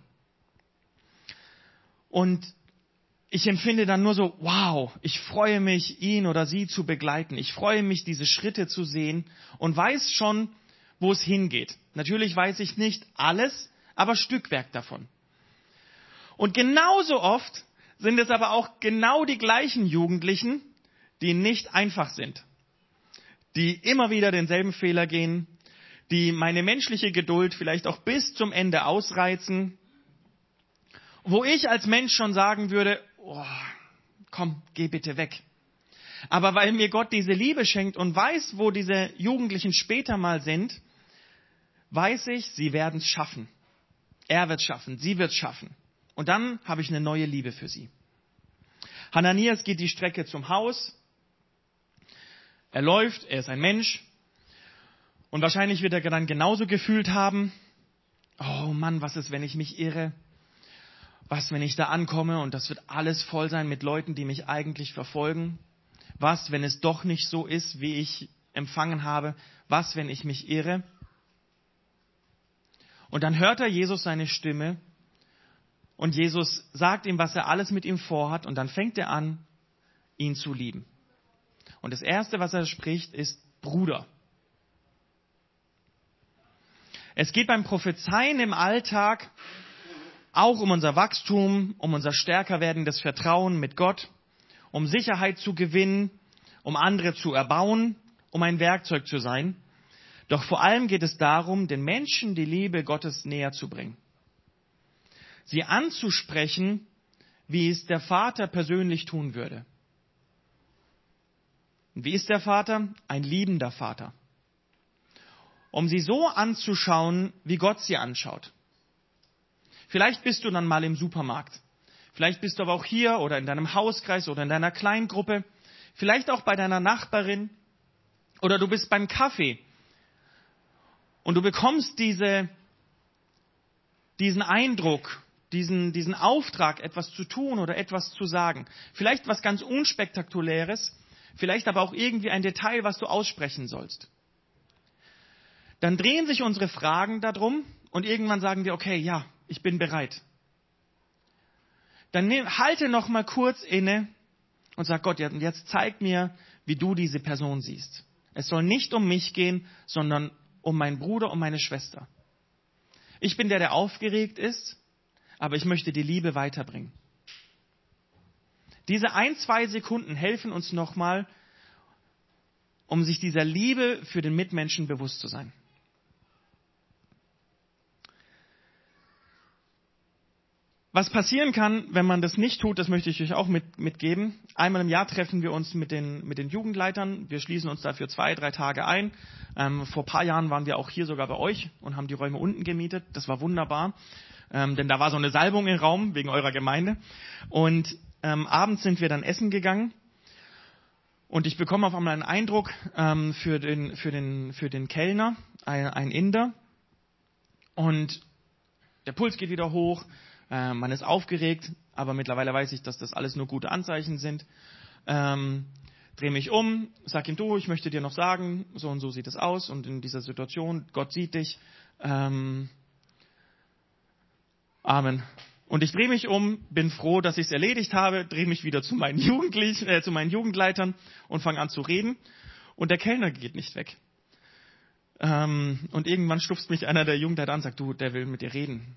Speaker 1: Und ich empfinde dann nur so, wow, ich freue mich, ihn oder sie zu begleiten. Ich freue mich, diese Schritte zu sehen und weiß schon, wo es hingeht. Natürlich weiß ich nicht alles, aber Stückwerk davon. Und genauso oft sind es aber auch genau die gleichen Jugendlichen, die nicht einfach sind, die immer wieder denselben Fehler gehen, die meine menschliche Geduld vielleicht auch bis zum Ende ausreizen, wo ich als Mensch schon sagen würde, oh, komm, geh bitte weg. Aber weil mir Gott diese Liebe schenkt und weiß, wo diese Jugendlichen später mal sind, weiß ich, sie werden es schaffen. Er wird es schaffen, sie wird es schaffen. Und dann habe ich eine neue Liebe für sie. Hananias geht die Strecke zum Haus. Er läuft, er ist ein Mensch. Und wahrscheinlich wird er dann genauso gefühlt haben, oh Mann, was ist, wenn ich mich irre? Was, wenn ich da ankomme und das wird alles voll sein mit Leuten, die mich eigentlich verfolgen? Was, wenn es doch nicht so ist, wie ich empfangen habe? Was, wenn ich mich irre? Und dann hört er Jesus seine Stimme Und Jesus sagt ihm, was er alles mit ihm vorhat. Und dann fängt er an, ihn zu lieben. Und das Erste, was er spricht, ist Bruder. Es geht beim Prophezeien im Alltag auch um unser Wachstum, um unser stärker werdendes Vertrauen mit Gott, um Sicherheit zu gewinnen, um andere zu erbauen, um ein Werkzeug zu sein. Doch vor allem geht es darum, den Menschen die Liebe Gottes näher zu bringen. Sie anzusprechen, wie es der Vater persönlich tun würde. Und wie ist der Vater? Ein liebender Vater. Um sie so anzuschauen, wie Gott sie anschaut. Vielleicht bist du dann mal im Supermarkt. Vielleicht bist du aber auch hier oder in deinem Hauskreis oder in deiner Kleingruppe. Vielleicht auch bei deiner Nachbarin. Oder du bist beim Kaffee. Und du bekommst diesen Eindruck, diesen Auftrag, etwas zu tun oder etwas zu sagen. Vielleicht was ganz Unspektakuläres. Vielleicht aber auch irgendwie ein Detail, was du aussprechen sollst. Dann drehen sich unsere Fragen darum und irgendwann sagen wir, okay, ja, ich bin bereit. Dann halte noch mal kurz inne und sag Gott, jetzt zeig mir, wie du diese Person siehst. Es soll nicht um mich gehen, sondern um meinen Bruder, um meine Schwester. Ich bin der aufgeregt ist, aber ich möchte die Liebe weiterbringen. Diese 1-2 Sekunden helfen uns nochmal, um sich dieser Liebe für den Mitmenschen bewusst zu sein. Was passieren kann, wenn man das nicht tut, das möchte ich euch auch mitgeben. Einmal im Jahr treffen wir uns mit den Jugendleitern. Wir schließen uns dafür 2-3 Tage ein. Vor ein paar Jahren waren wir auch hier sogar bei euch und haben die Räume unten gemietet. Das war wunderbar, denn da war so eine Salbung im Raum wegen eurer Gemeinde. Und abends sind wir dann essen gegangen. Und ich bekomme auf einmal einen Eindruck für den Kellner, ein Inder. Und der Puls geht wieder hoch. Man ist aufgeregt, aber mittlerweile weiß ich, dass das alles nur gute Anzeichen sind. Drehe mich um, sag ihm, du, ich möchte dir noch sagen, so und so sieht es aus und in dieser Situation, Gott sieht dich. Amen. Und ich drehe mich um, bin froh, dass ich es erledigt habe, drehe mich wieder zu meinen Jugendleitern und fange an zu reden. Und der Kellner geht nicht weg. Und irgendwann stupst mich einer der Jugendleiter an und sagt, du, der will mit dir reden.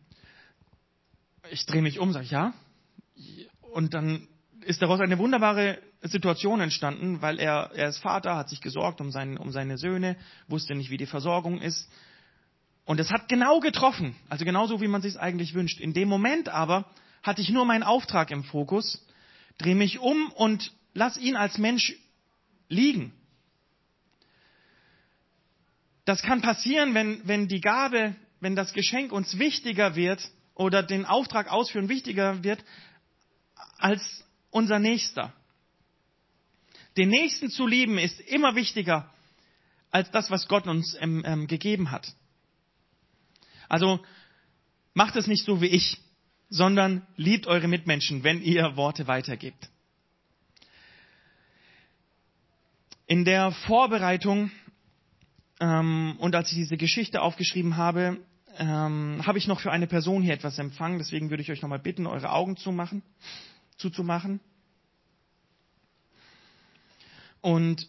Speaker 1: Ich drehe mich um, sage ja. Und dann ist daraus eine wunderbare Situation entstanden, weil er ist Vater, hat sich gesorgt um seine Söhne, wusste nicht, wie die Versorgung ist. Und es hat genau getroffen, also genauso, wie man sich es eigentlich wünscht. In dem Moment aber hatte ich nur meinen Auftrag im Fokus, drehe mich um und lass ihn als Mensch liegen. Das kann passieren, wenn die Gabe, wenn das Geschenk uns wichtiger wird, oder den Auftrag ausführen wichtiger wird als unser Nächster. Den Nächsten zu lieben ist immer wichtiger als das, was Gott uns gegeben hat. Also macht es nicht so wie ich, sondern liebt eure Mitmenschen, wenn ihr Worte weitergebt. In der Vorbereitung und als ich diese Geschichte aufgeschrieben habe, habe ich noch für eine Person hier etwas empfangen. Deswegen würde ich euch nochmal bitten, eure Augen zuzumachen. Und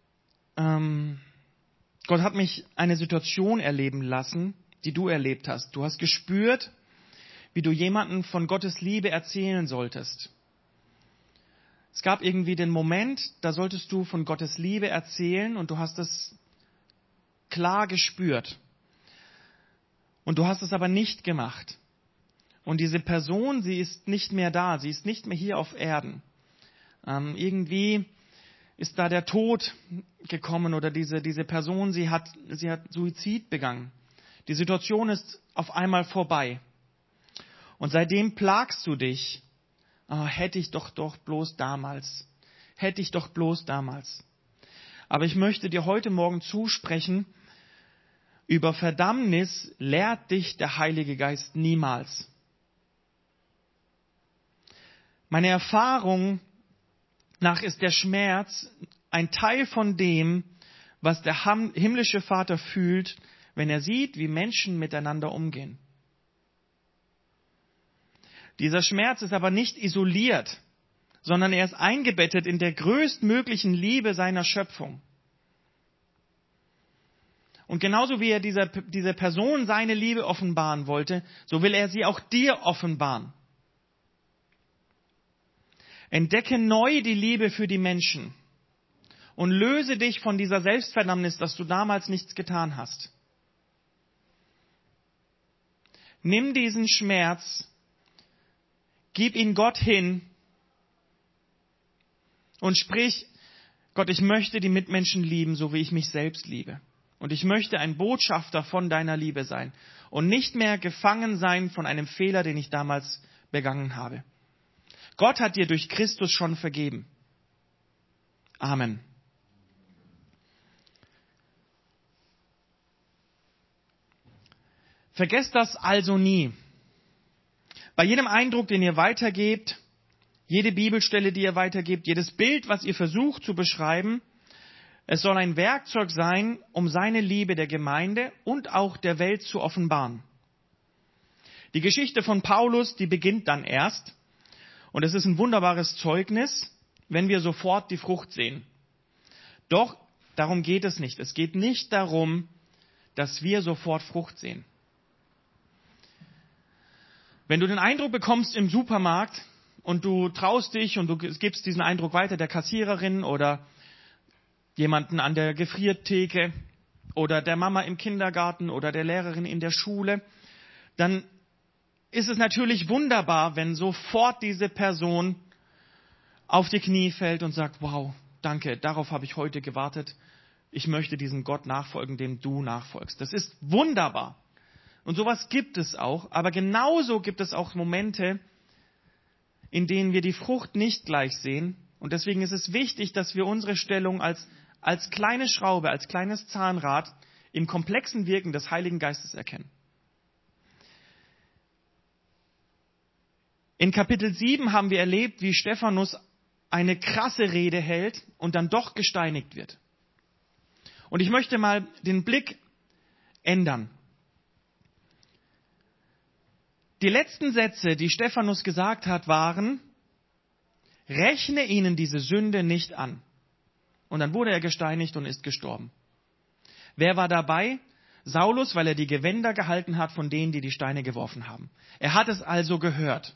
Speaker 1: Gott hat mich eine Situation erleben lassen, die du erlebt hast. Du hast gespürt, wie du jemandem von Gottes Liebe erzählen solltest. Es gab irgendwie den Moment, da solltest du von Gottes Liebe erzählen und du hast es klar gespürt. Und du hast es aber nicht gemacht. Und diese Person, sie ist nicht mehr da, sie ist nicht mehr hier auf Erden. Irgendwie ist da der Tod gekommen oder diese Person, sie hat Suizid begangen. Die Situation ist auf einmal vorbei. Und seitdem plagst du dich. Hätte ich doch bloß damals. Hätte ich doch bloß damals. Aber ich möchte dir heute Morgen zusprechen, über Verdammnis lehrt dich der Heilige Geist niemals. Meine Erfahrung nach ist der Schmerz ein Teil von dem, was der himmlische Vater fühlt, wenn er sieht, wie Menschen miteinander umgehen. Dieser Schmerz ist aber nicht isoliert, sondern er ist eingebettet in der größtmöglichen Liebe seiner Schöpfung. Und genauso wie er dieser Person seine Liebe offenbaren wollte, so will er sie auch dir offenbaren. Entdecke neu die Liebe für die Menschen und löse dich von dieser Selbstverdammnis, dass du damals nichts getan hast. Nimm diesen Schmerz, gib ihn Gott hin und sprich, Gott, ich möchte die Mitmenschen lieben, so wie ich mich selbst liebe. Und ich möchte ein Botschafter von deiner Liebe sein und nicht mehr gefangen sein von einem Fehler, den ich damals begangen habe. Gott hat dir durch Christus schon vergeben. Amen. Vergesst das also nie. Bei jedem Eindruck, den ihr weitergebt, jede Bibelstelle, die ihr weitergebt, jedes Bild, was ihr versucht zu beschreiben, es soll ein Werkzeug sein, um seine Liebe der Gemeinde und auch der Welt zu offenbaren. Die Geschichte von Paulus, die beginnt dann erst. Und es ist ein wunderbares Zeugnis, wenn wir sofort die Frucht sehen. Doch darum geht es nicht. Es geht nicht darum, dass wir sofort Frucht sehen. Wenn du den Eindruck bekommst im Supermarkt und du traust dich und du gibst diesen Eindruck weiter der Kassiererin oder jemanden an der Gefriertheke oder der Mama im Kindergarten oder der Lehrerin in der Schule, dann ist es natürlich wunderbar, wenn sofort diese Person auf die Knie fällt und sagt, wow, danke, darauf habe ich heute gewartet. Ich möchte diesem Gott nachfolgen, dem du nachfolgst. Das ist wunderbar. Und sowas gibt es auch. Aber genauso gibt es auch Momente, in denen wir die Frucht nicht gleich sehen. Und deswegen ist es wichtig, dass wir unsere Stellung als kleine Schraube, als kleines Zahnrad im komplexen Wirken des Heiligen Geistes erkennen. In Kapitel 7 haben wir erlebt, wie Stephanus eine krasse Rede hält und dann doch gesteinigt wird. Und ich möchte mal den Blick ändern. Die letzten Sätze, die Stephanus gesagt hat, waren, rechne ihnen diese Sünde nicht an. Und dann wurde er gesteinigt und ist gestorben. Wer war dabei? Saulus, weil er die Gewänder gehalten hat von denen, die die Steine geworfen haben. Er hat es also gehört.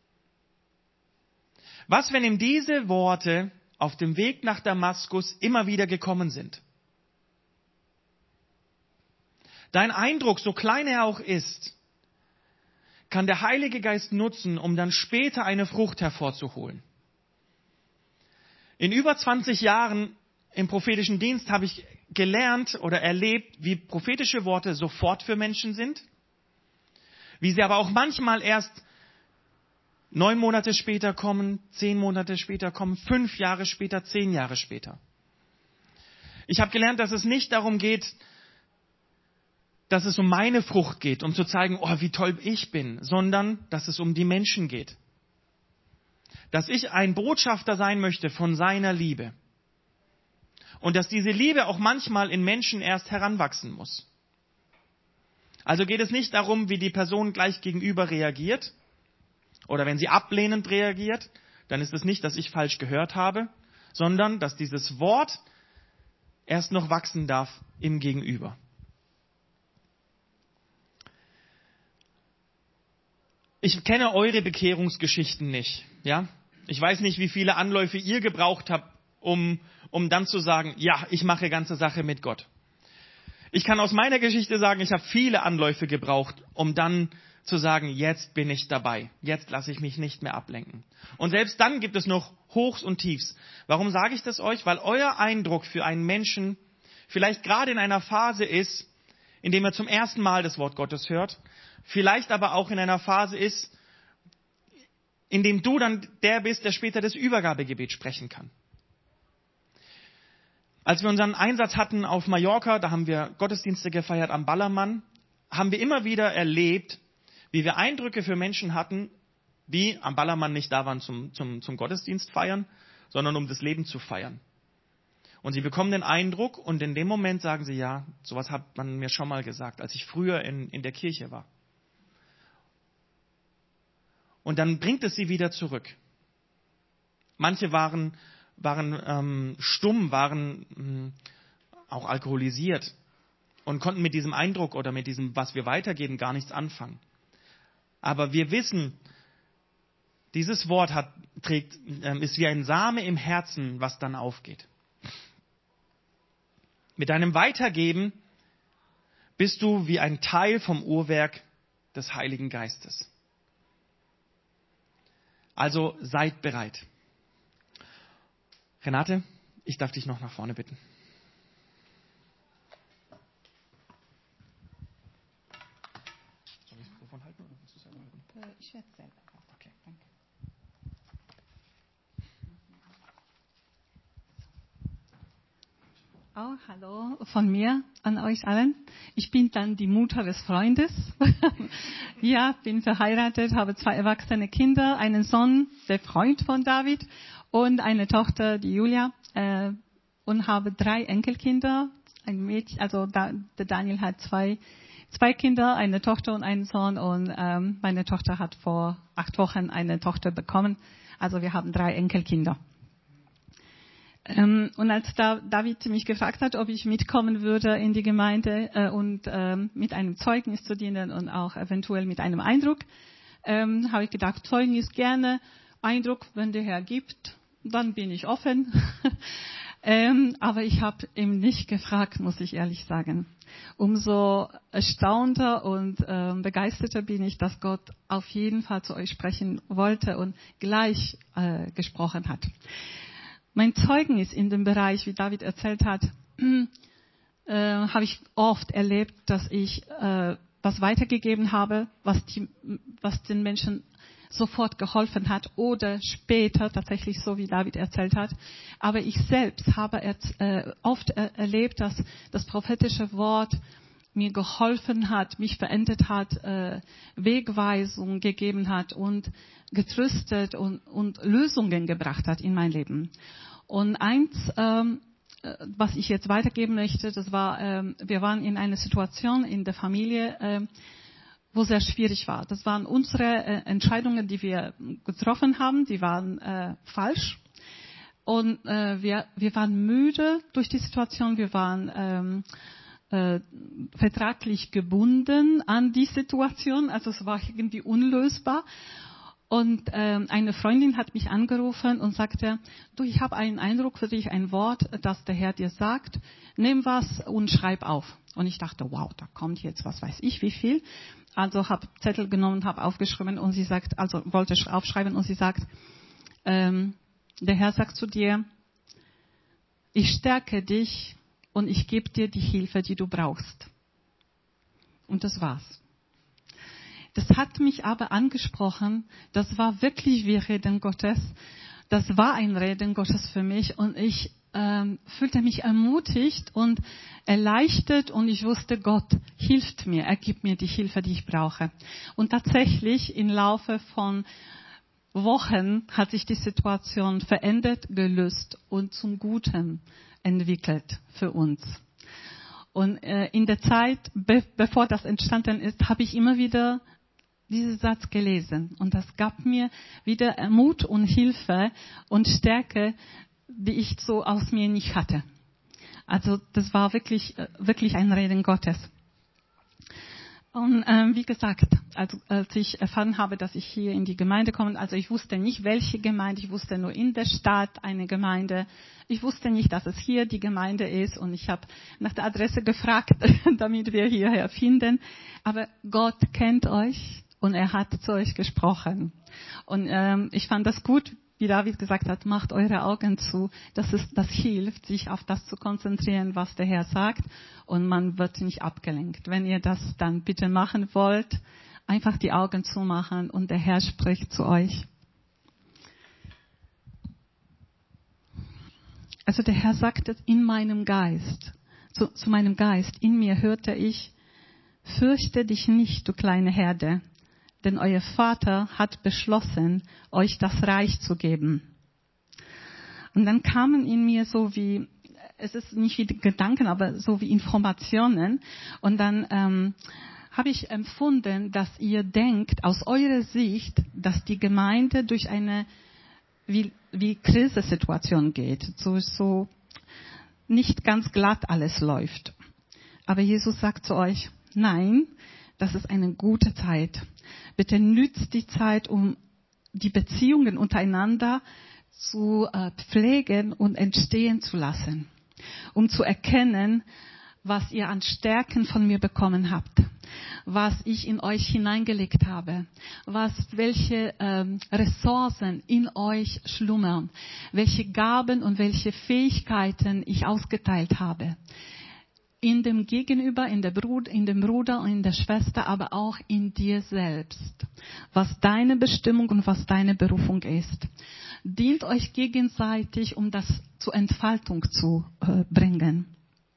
Speaker 1: Was, wenn ihm diese Worte auf dem Weg nach Damaskus immer wieder gekommen sind? Dein Eindruck, so klein er auch ist, kann der Heilige Geist nutzen, um dann später eine Frucht hervorzuholen. In über 20 Jahren im prophetischen Dienst habe ich gelernt oder erlebt, wie prophetische Worte sofort für Menschen sind, wie sie aber auch manchmal erst 9 Monate später kommen, 10 Monate später kommen, 5 Jahre später, 10 Jahre später. Ich habe gelernt, dass es nicht darum geht, dass es um meine Frucht geht, um zu zeigen, oh, wie toll ich bin, sondern dass es um die Menschen geht. Dass ich ein Botschafter sein möchte von seiner Liebe. Und dass diese Liebe auch manchmal in Menschen erst heranwachsen muss. Also geht es nicht darum, wie die Person gleich gegenüber reagiert, oder wenn sie ablehnend reagiert, dann ist es nicht, dass ich falsch gehört habe, sondern dass dieses Wort erst noch wachsen darf im Gegenüber. Ich kenne eure Bekehrungsgeschichten nicht, ja? Ich weiß nicht, wie viele Anläufe ihr gebraucht habt, um dann zu sagen, ja, ich mache ganze Sache mit Gott. Ich kann aus meiner Geschichte sagen, ich habe viele Anläufe gebraucht, um dann zu sagen, jetzt bin ich dabei. Jetzt lasse ich mich nicht mehr ablenken. Und selbst dann gibt es noch Hochs und Tiefs. Warum sage ich das euch? Weil euer Eindruck für einen Menschen vielleicht gerade in einer Phase ist, in dem er zum ersten Mal das Wort Gottes hört, vielleicht aber auch in einer Phase ist, in dem du dann der bist, der später das Übergabegebet sprechen kann. Als wir unseren Einsatz hatten auf Mallorca, da haben wir Gottesdienste gefeiert am Ballermann, haben wir immer wieder erlebt, wie wir Eindrücke für Menschen hatten, die am Ballermann nicht da waren zum Gottesdienst feiern, sondern um das Leben zu feiern. Und sie bekommen den Eindruck und in dem Moment sagen sie, ja, sowas hat man mir schon mal gesagt, als ich früher in der Kirche war. und dann bringt es sie wieder zurück. Manche waren stumm, waren auch alkoholisiert und konnten mit diesem Eindruck oder mit diesem, was wir weitergeben, gar nichts anfangen. Aber wir wissen, dieses Wort ist wie ein Same im Herzen, was dann aufgeht. Mit deinem Weitergeben bist du wie ein Teil vom Uhrwerk des Heiligen Geistes. Also seid bereit. Renate, ich darf dich noch nach vorne bitten. Soll ich das Mikrofon halten oder willst du es selber halten?
Speaker 2: Ich werde es selber halten.
Speaker 1: Okay.
Speaker 2: Danke. Oh, hallo von mir an euch allen. Ich bin dann die Mutter des Freundes. Ja, bin verheiratet, habe 2 erwachsene Kinder, einen Sohn, der Freund von David, und eine Tochter, die Julia, und habe 3 Enkelkinder. Ein Mädchen, also der Daniel hat zwei Kinder, eine Tochter und einen Sohn, und meine Tochter hat vor 8 Wochen eine Tochter bekommen. Also wir haben 3 Enkelkinder. Und als David mich gefragt hat, ob ich mitkommen würde in die Gemeinde und mit einem Zeugnis zu dienen und auch eventuell mit einem Eindruck, habe ich gedacht, Zeugnis gerne, Eindruck, wenn der Herr gibt, dann bin ich offen. Aber ich habe ihm nicht gefragt, muss ich ehrlich sagen. Umso erstaunter und begeisterter bin ich, dass Gott auf jeden Fall zu euch sprechen wollte und gleich gesprochen hat. Mein Zeugnis in dem Bereich, wie David erzählt hat, habe ich oft erlebt, dass ich was weitergegeben habe, was den Menschen sofort geholfen hat oder später tatsächlich so, wie David erzählt hat. Aber ich selbst habe oft erlebt, dass das prophetische Wort mir geholfen hat, mich verändert hat, Wegweisung gegeben hat und getröstet und Lösungen gebracht hat in mein Leben. Und eins, was ich jetzt weitergeben möchte, das war, wir waren in einer Situation in der Familie, wo sehr schwierig war. Das waren unsere Entscheidungen, die wir getroffen haben, die waren falsch. Und wir waren müde durch die Situation, wir waren vertraglich gebunden an die Situation, also es war irgendwie unlösbar. Und eine Freundin hat mich angerufen und sagte, du, ich habe einen Eindruck für dich, ein Wort, das der Herr dir sagt, nimm was und schreib auf. Und ich dachte, wow, da kommt jetzt was weiß ich wie viel. Also habe Zettel genommen, habe aufgeschrieben und sie sagt, also wollte aufschreiben und sie sagt, der Herr sagt zu dir, ich stärke dich und ich gebe dir die Hilfe, die du brauchst. Und das war's. Das hat mich aber angesprochen. Das war wirklich wie Reden Gottes. Das war ein Reden Gottes für mich. Und ich fühlte mich ermutigt und erleichtert. Und ich wusste, Gott hilft mir. Er gibt mir die Hilfe, die ich brauche. Und tatsächlich im Laufe von Wochen hat sich die Situation verändert, gelöst und zum Guten entwickelt für uns. Und in der Zeit, bevor das entstanden ist, habe ich immer wieder diesen Satz gelesen. Und das gab mir wieder Mut und Hilfe und Stärke, die ich so aus mir nicht hatte. Also das war wirklich ein Reden Gottes. Und wie gesagt, als ich erfahren habe, dass ich hier in die Gemeinde komme, also ich wusste nicht, welche Gemeinde, ich wusste nur in der Stadt eine Gemeinde. Ich wusste nicht, dass es hier die Gemeinde ist und ich habe nach der Adresse gefragt, damit wir hierher finden. Aber Gott kennt euch und er hat zu euch gesprochen. Und ich fand das gut, wie David gesagt hat, macht eure Augen zu. Das hilft, sich auf das zu konzentrieren, was der Herr sagt. Und man wird nicht abgelenkt. Wenn ihr das dann bitte machen wollt, einfach die Augen zumachen und der Herr spricht zu euch. Also der Herr sagte in meinem Geist, zu meinem Geist, in mir hörte ich, fürchte dich nicht, du kleine Herde. Denn euer Vater hat beschlossen, euch das Reich zu geben. Und dann kamen in mir so wie, es ist nicht wie Gedanken, aber so wie Informationen. Und dann habe ich empfunden, dass ihr denkt, aus eurer Sicht, dass die Gemeinde durch eine wie Krisensituation geht, so nicht ganz glatt alles läuft. Aber Jesus sagt zu euch, nein, das ist eine gute Zeit. Bitte nützt die Zeit, um die Beziehungen untereinander zu pflegen und entstehen zu lassen, um zu erkennen, was ihr an Stärken von mir bekommen habt, was ich in euch hineingelegt habe, welche Ressourcen in euch schlummern, welche Gaben und welche Fähigkeiten ich ausgeteilt habe. In dem Gegenüber, in dem Bruder und in der Schwester, aber auch in dir selbst. Was deine Bestimmung und was deine Berufung ist. Dient euch gegenseitig, um das zur Entfaltung zu bringen.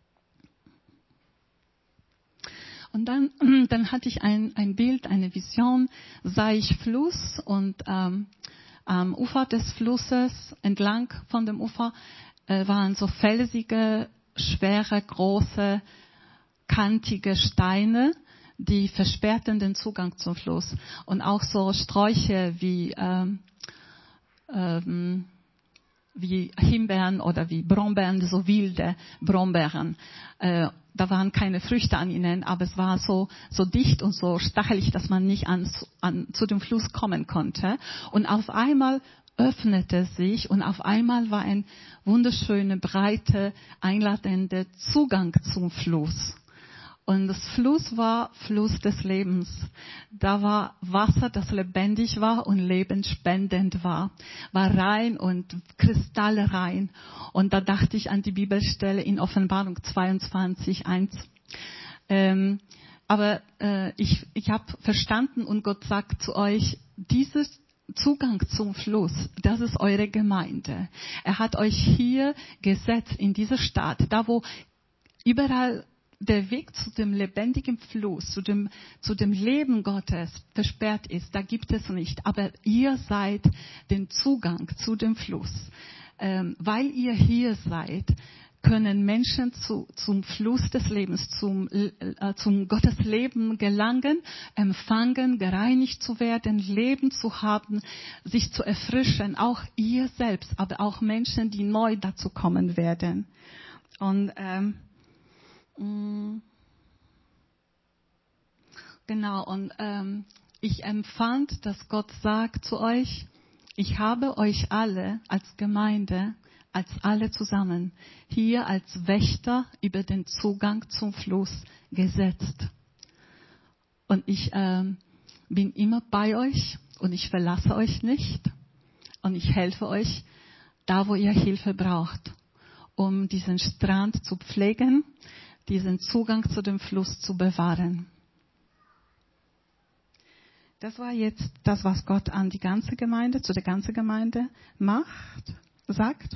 Speaker 2: Und dann hatte ich ein Bild, eine Vision, sah ich Fluss und am Ufer des Flusses, entlang von dem Ufer, waren so felsige, schwere, große, kantige Steine, die versperrten den Zugang zum Fluss. Und auch so Sträuche wie Himbeeren oder wie Brombeeren, so wilde Brombeeren. Da waren keine Früchte an ihnen, aber es war so dicht und so stachelig, dass man nicht zu dem Fluss kommen konnte. Und auf einmal öffnete sich und auf einmal war ein wunderschöner, breiter, einladender Zugang zum Fluss. Und das Fluss war Fluss des Lebens. Da war Wasser, das lebendig war und lebensspendend war rein und kristallrein. Und da dachte ich an die Bibelstelle in Offenbarung 22,1. Aber ich habe verstanden und Gott sagt zu euch, dieses Zugang zum Fluss, das ist eure Gemeinde. Er hat euch hier gesetzt in dieser Stadt, da wo überall der Weg zu dem lebendigen Fluss, zu dem Leben Gottes versperrt ist, da gibt es nicht. Aber ihr seid den Zugang zu dem Fluss. Weil ihr hier seid, können Menschen zum Fluss des Lebens, zum Gottes Leben gelangen, empfangen, gereinigt zu werden, Leben zu haben, sich zu erfrischen. Auch ihr selbst, aber auch Menschen, die neu dazu kommen werden. Und genau, und ich empfand, dass Gott sagt zu euch, ich habe euch alle als Gemeinde, als alle zusammen, hier als Wächter über den Zugang zum Fluss gesetzt. Und ich bin immer bei euch und ich verlasse euch nicht und ich helfe euch da, wo ihr Hilfe braucht, um diesen Strand zu pflegen, diesen Zugang zu dem Fluss zu bewahren. Das war jetzt das, was Gott an die ganze Gemeinde, zu der ganzen Gemeinde sagt.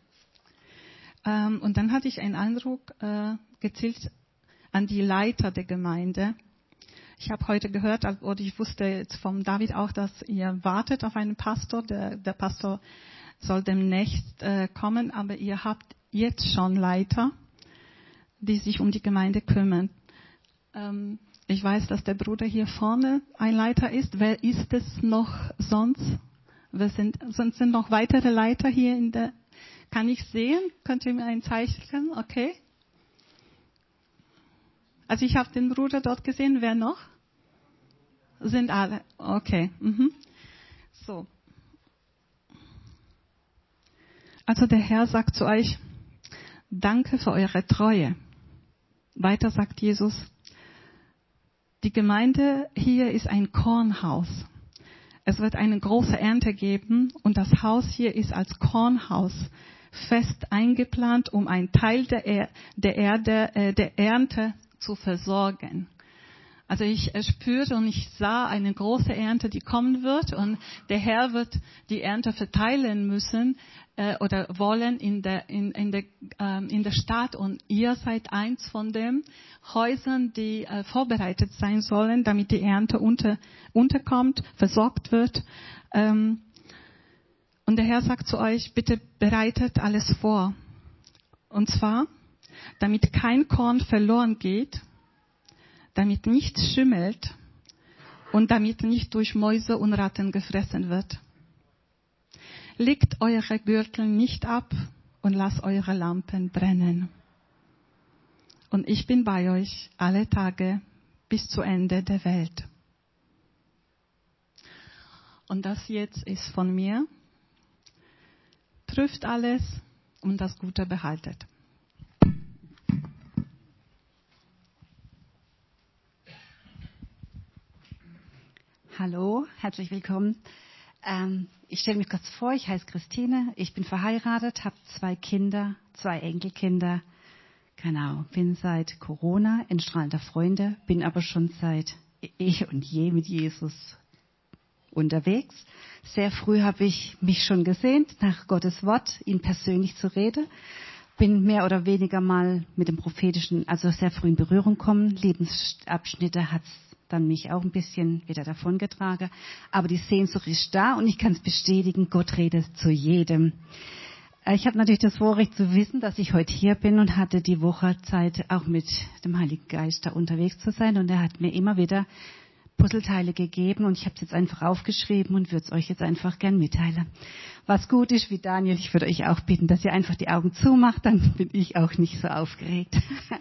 Speaker 2: Und dann hatte ich einen Eindruck gezielt an die Leiter der Gemeinde. Ich habe heute gehört, oder ich wusste jetzt vom David auch, dass ihr wartet auf einen Pastor. Der Pastor soll demnächst kommen, aber ihr habt jetzt schon Leiter, die sich um die Gemeinde kümmern. Ich weiß, dass der Bruder hier vorne ein Leiter ist. Wer ist es noch sonst? Sind noch weitere Leiter hier in der? Kann ich sehen? Könnt ihr mir ein Zeichen geben? Okay. Also ich habe den Bruder dort gesehen. Wer noch? Sind alle. Okay. So. Also der Herr sagt zu euch, danke für eure Treue. Weiter sagt Jesus, die Gemeinde hier ist ein Kornhaus. Es wird eine große Ernte geben und das Haus hier ist als Kornhaus fest eingeplant, um einen Teil der Ernte zu versorgen. Also ich spürte und ich sah eine große Ernte, die kommen wird und der Herr wird die Ernte verteilen müssen oder wollen in der Stadt und ihr seid eins von den Häusern, die vorbereitet sein sollen, damit die Ernte unterkommt, versorgt wird. Und der Herr sagt zu euch, bitte bereitet alles vor. Und zwar, damit kein Korn verloren geht, damit nichts schimmelt und damit nicht durch Mäuse und Ratten gefressen wird. Legt eure Gürtel nicht ab und lasst eure Lampen brennen. Und ich bin bei euch alle Tage bis zu Ende der Welt. Und das jetzt ist von mir. Prüft alles und das Gute behaltet.
Speaker 3: Hallo, herzlich willkommen. Ich stelle mich kurz vor, ich heiße Christine, ich bin verheiratet, habe 2 Kinder, 2 Enkelkinder. Genau, bin seit Corona in strahlender Freunde, bin aber schon seit eh und je mit Jesus unterwegs. Sehr früh habe ich mich schon gesehnt, nach Gottes Wort, ihm persönlich zu reden. Bin mehr oder weniger mal mit dem Prophetischen, also sehr früh in Berührung gekommen. Lebensabschnitte hat es dann mich auch ein bisschen wieder davongetragen. Aber die Sehnsucht ist da und ich kann es bestätigen, Gott redet zu jedem. Ich habe natürlich das Vorrecht zu wissen, dass ich heute hier bin und hatte die Woche Zeit, auch mit dem Heiligen Geist da unterwegs zu sein. Und er hat mir immer wieder Puzzleteile gegeben und ich habe es jetzt einfach aufgeschrieben und würde es euch jetzt einfach gern mitteilen. Was gut ist, wie Daniel, ich würde euch auch bitten, dass ihr einfach die Augen zumacht, dann bin ich auch nicht so aufgeregt.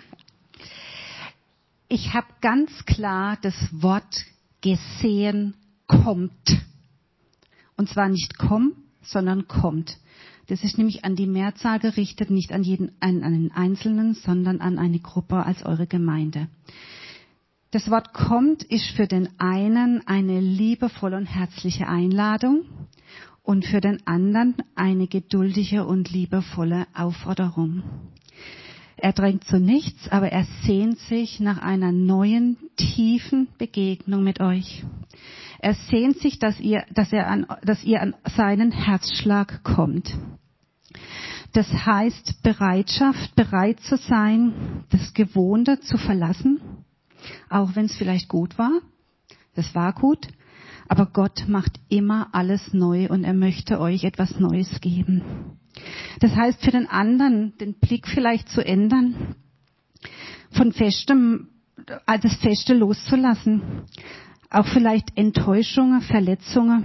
Speaker 3: Ich habe ganz klar das Wort gesehen, kommt. Und zwar nicht komm, sondern kommt. Das ist nämlich an die Mehrzahl gerichtet, nicht an einen Einzelnen, sondern an eine Gruppe als eure Gemeinde. Das Wort kommt ist für den einen eine liebevolle und herzliche Einladung und für den anderen eine geduldige und liebevolle Aufforderung. Er drängt zu nichts, aber er sehnt sich nach einer neuen, tiefen Begegnung mit euch. Er sehnt sich, dass ihr an seinen Herzschlag kommt. Das heißt Bereitschaft, bereit zu sein, das Gewohnte zu verlassen, auch wenn es vielleicht gut war. Das war gut, aber Gott macht immer alles neu und er möchte euch etwas Neues geben. Das heißt für den anderen, den Blick vielleicht zu ändern, von Festem, das Feste loszulassen, auch vielleicht Enttäuschungen, Verletzungen,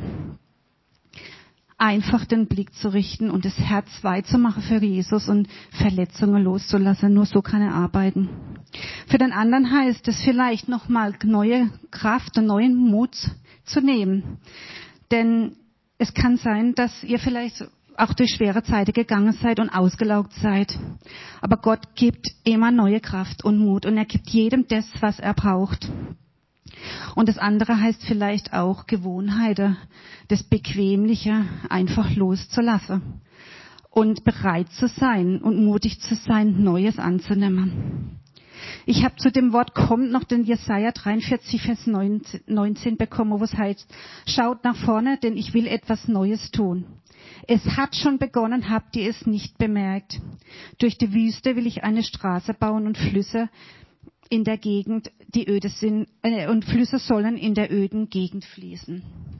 Speaker 3: einfach den Blick zu richten und das Herz weit zu machen für Jesus und Verletzungen loszulassen. Nur so kann er arbeiten. Für den anderen heißt es vielleicht nochmal neue Kraft und neuen Mut zu nehmen. Denn es kann sein, dass ihr vielleicht auch durch schwere Zeiten gegangen seid und ausgelaugt seid. Aber Gott gibt immer neue Kraft und Mut und er gibt jedem das, was er braucht. Und das andere heißt vielleicht auch Gewohnheiten, das Bequemliche einfach loszulassen und bereit zu sein und mutig zu sein, Neues anzunehmen. Ich habe zu dem Wort kommt noch den Jesaja 43, Vers 19 bekommen, wo es heißt, schaut nach vorne, denn ich will etwas Neues tun. Es hat schon begonnen, habt ihr es nicht bemerkt. Durch die Wüste will ich eine Straße bauen und Flüsse in der Gegend, die öde sind, und Flüsse sollen in der öden Gegend fließen.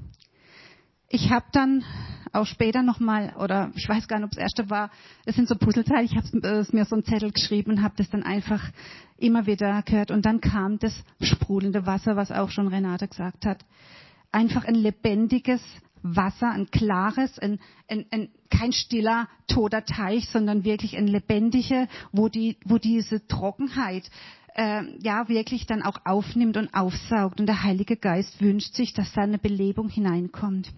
Speaker 3: Ich habe dann auch später nochmal, oder ich weiß gar nicht, ob es erste war, es sind so Puzzleteile, ich habe es mir so einen Zettel geschrieben und habe das dann einfach immer wieder gehört. Und dann kam das sprudelnde Wasser, was auch schon Renate gesagt hat. Einfach ein lebendiges Wasser, ein klares, kein stiller, toter Teich, sondern wirklich ein lebendiger, wo diese Trockenheit wirklich dann auch aufnimmt und aufsaugt. Und der Heilige Geist wünscht sich, dass da eine Belebung hineinkommt.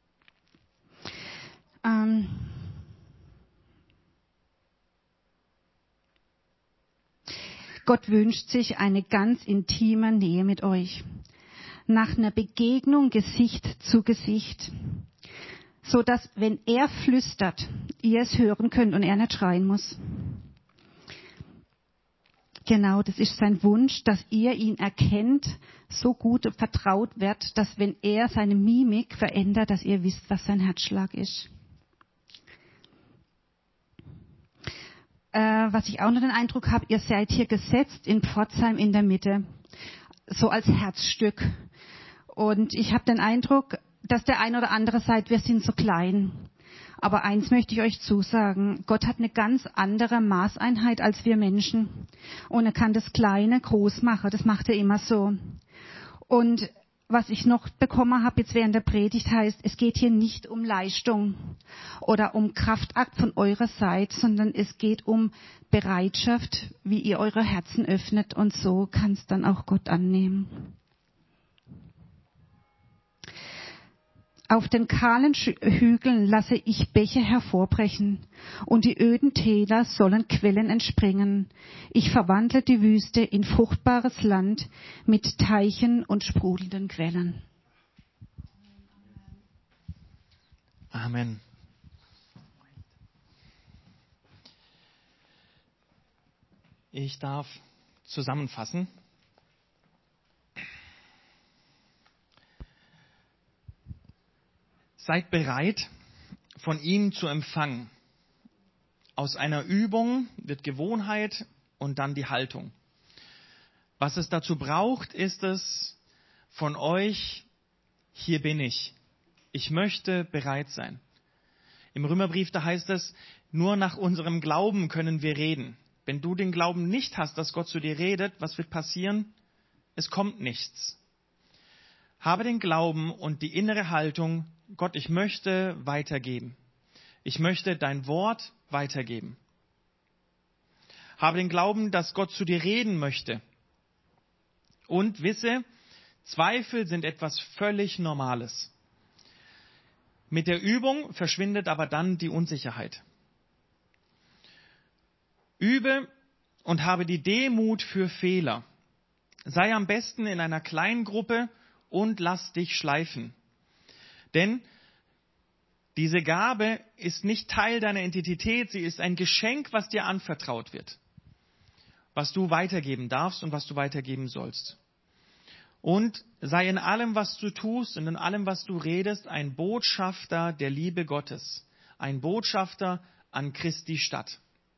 Speaker 3: Gott wünscht sich eine ganz intime Nähe mit euch. Nach einer Begegnung Gesicht zu Gesicht. So dass, wenn er flüstert, ihr es hören könnt und er nicht schreien muss. Genau, das ist sein Wunsch, dass ihr ihn erkennt, so gut vertraut wird, dass wenn er seine Mimik verändert, dass ihr wisst, was sein Herzschlag ist. Was ich auch noch den Eindruck habe, ihr seid hier gesetzt in Pforzheim in der Mitte, so als Herzstück. Und ich habe den Eindruck, dass der ein oder andere sagt, wir sind so klein. Aber eins möchte ich euch zusagen, Gott hat eine ganz andere Maßeinheit als wir Menschen. Und er kann das Kleine groß machen, das macht er immer so. Und was ich noch bekommen habe jetzt während der Predigt heißt, es geht hier nicht um Leistung oder um Kraftakt von eurer Seite, sondern es geht um Bereitschaft, wie ihr eure Herzen öffnet, und so kann es dann auch Gott annehmen. Auf den kahlen Hügeln lasse ich Bäche hervorbrechen, und die öden Täler sollen Quellen entspringen. Ich verwandle die Wüste in fruchtbares Land mit Teichen und sprudelnden Quellen.
Speaker 1: Amen. Ich darf zusammenfassen. Seid bereit, von ihm zu empfangen. Aus einer Übung wird Gewohnheit und dann die Haltung. Was es dazu braucht, ist es von euch, hier bin ich. Ich möchte bereit sein. Im Römerbrief, da heißt es, nur nach unserem Glauben können wir reden. Wenn du den Glauben nicht hast, dass Gott zu dir redet, was wird passieren? Es kommt nichts. Habe den Glauben und die innere Haltung, Gott, ich möchte weitergeben. Ich möchte dein Wort weitergeben. Habe den Glauben, dass Gott zu dir reden möchte. Und wisse, Zweifel sind etwas völlig Normales. Mit der Übung verschwindet aber dann die Unsicherheit. Übe und habe die Demut für Fehler. Sei am besten in einer kleinen Gruppe und lass dich schleifen. Denn diese Gabe ist nicht Teil deiner Identität, sie ist ein Geschenk, was dir anvertraut wird, was du weitergeben darfst und was du weitergeben sollst. Und sei in allem, was du tust und in allem, was du redest, ein Botschafter der Liebe Gottes, ein Botschafter an Christi Stadt.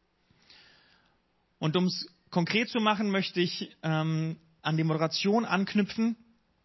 Speaker 1: Und um es konkret zu machen, möchte ich an die Moderation anknüpfen.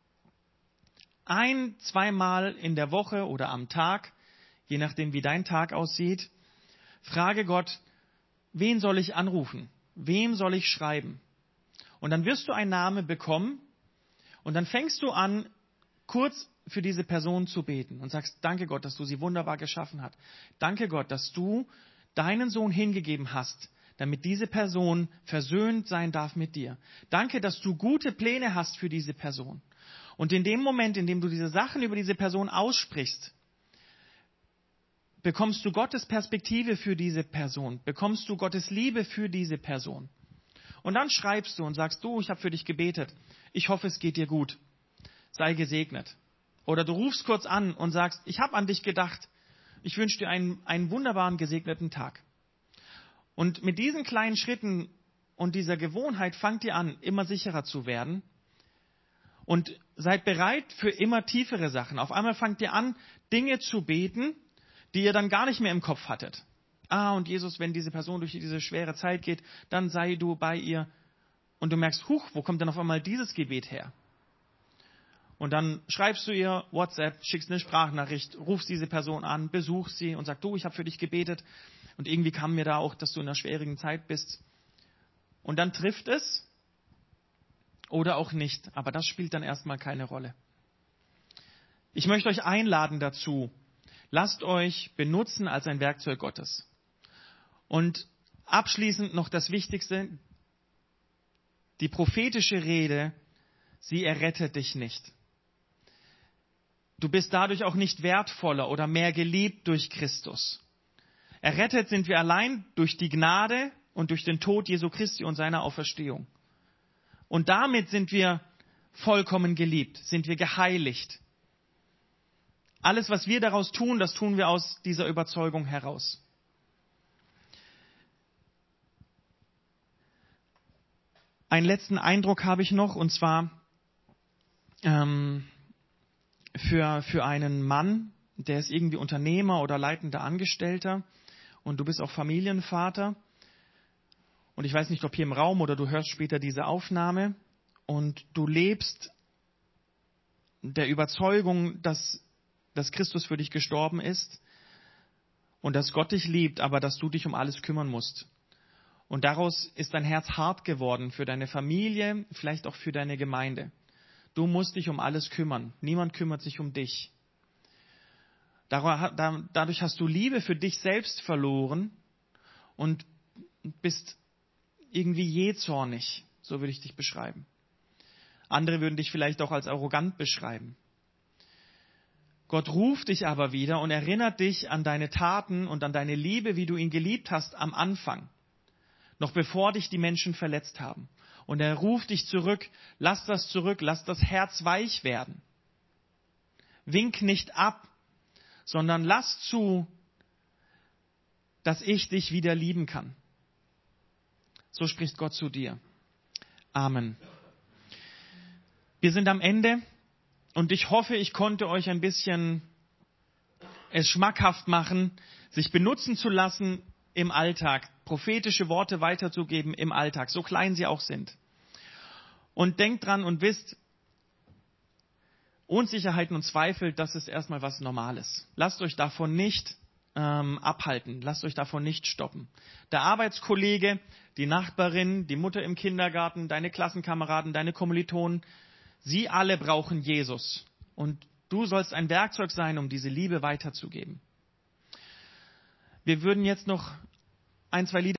Speaker 1: 1-2 Mal in der Woche oder am Tag, je nachdem wie dein Tag aussieht, frage Gott, wen soll ich anrufen? Wem soll ich schreiben? Und dann wirst du einen Namen bekommen und dann fängst du an, kurz für diese Person zu beten und sagst, danke Gott, dass du sie wunderbar geschaffen hast. Danke Gott, dass du deinen Sohn hingegeben hast, damit diese Person versöhnt sein darf mit dir. Danke, dass du gute Pläne hast für diese Person. Und in dem Moment, in dem du diese Sachen über diese Person aussprichst, bekommst du Gottes Perspektive für diese Person, bekommst du Gottes Liebe für diese Person. Und dann schreibst du und sagst, du, ich habe für dich gebetet, ich hoffe, es geht dir gut, sei gesegnet. Oder du rufst kurz an und sagst, ich habe an dich gedacht, ich wünsche dir einen wunderbaren, gesegneten Tag. Und mit diesen kleinen Schritten und dieser Gewohnheit fangt ihr an, immer sicherer zu werden. Und seid bereit für immer tiefere Sachen. Auf einmal fangt ihr an, Dinge zu beten, die ihr dann gar nicht mehr im Kopf hattet. Und Jesus, wenn diese Person durch diese schwere Zeit geht, dann sei du bei ihr. Und du merkst, wo kommt denn auf einmal dieses Gebet her? Und dann schreibst du ihr WhatsApp, schickst eine Sprachnachricht, rufst diese Person an, besuchst sie und sagst, du, ich habe für dich gebetet. Und irgendwie kam mir da auch, dass du in einer schwierigen Zeit bist. Und dann trifft es. Oder auch nicht, aber das spielt dann erstmal keine Rolle. Ich möchte euch einladen dazu, lasst euch benutzen als ein Werkzeug Gottes. Und abschließend noch das Wichtigste, die prophetische Rede, sie errettet dich nicht. Du bist dadurch auch nicht wertvoller oder mehr geliebt durch Christus. Errettet sind wir allein durch die Gnade und durch den Tod Jesu Christi und seiner Auferstehung. Und damit sind wir vollkommen geliebt, sind wir geheiligt. Alles, was wir daraus tun, das tun wir aus dieser Überzeugung heraus. Einen letzten Eindruck habe ich noch, und zwar für einen Mann, der ist irgendwie Unternehmer oder leitender Angestellter und du bist auch Familienvater. Und ich weiß nicht, ob hier im Raum oder du hörst später diese Aufnahme und du lebst der Überzeugung, dass Christus für dich gestorben ist. und dass Gott dich liebt, aber dass du dich um alles kümmern musst. Und daraus ist dein Herz hart geworden für deine Familie, vielleicht auch für deine Gemeinde. Du musst dich um alles kümmern. Niemand kümmert sich um dich. Dadurch hast du Liebe für dich selbst verloren und bist irgendwie jähzornig. So würde ich dich beschreiben. Andere würden dich vielleicht auch als arrogant beschreiben. Gott ruft dich aber wieder und erinnert dich an deine Taten und an deine Liebe, wie du ihn geliebt hast am Anfang. Noch bevor dich die Menschen verletzt haben. Und er ruft dich zurück, lass das Herz weich werden. Wink nicht ab, sondern lass zu, dass ich dich wieder lieben kann. So spricht Gott zu dir. Amen. Wir sind am Ende und ich hoffe, ich konnte euch ein bisschen es schmackhaft machen, sich benutzen zu lassen im Alltag, prophetische Worte weiterzugeben im Alltag, so klein sie auch sind. Und denkt dran und wisst, Unsicherheiten und Zweifel, das ist erstmal was Normales. Lasst euch davon nicht abhalten, lasst euch davon nicht stoppen. Der Arbeitskollege, die Nachbarin, die Mutter im Kindergarten, deine Klassenkameraden, deine Kommilitonen, sie alle brauchen Jesus. Und du sollst ein Werkzeug sein, um diese Liebe weiterzugeben. Wir würden jetzt noch ein, zwei Lieder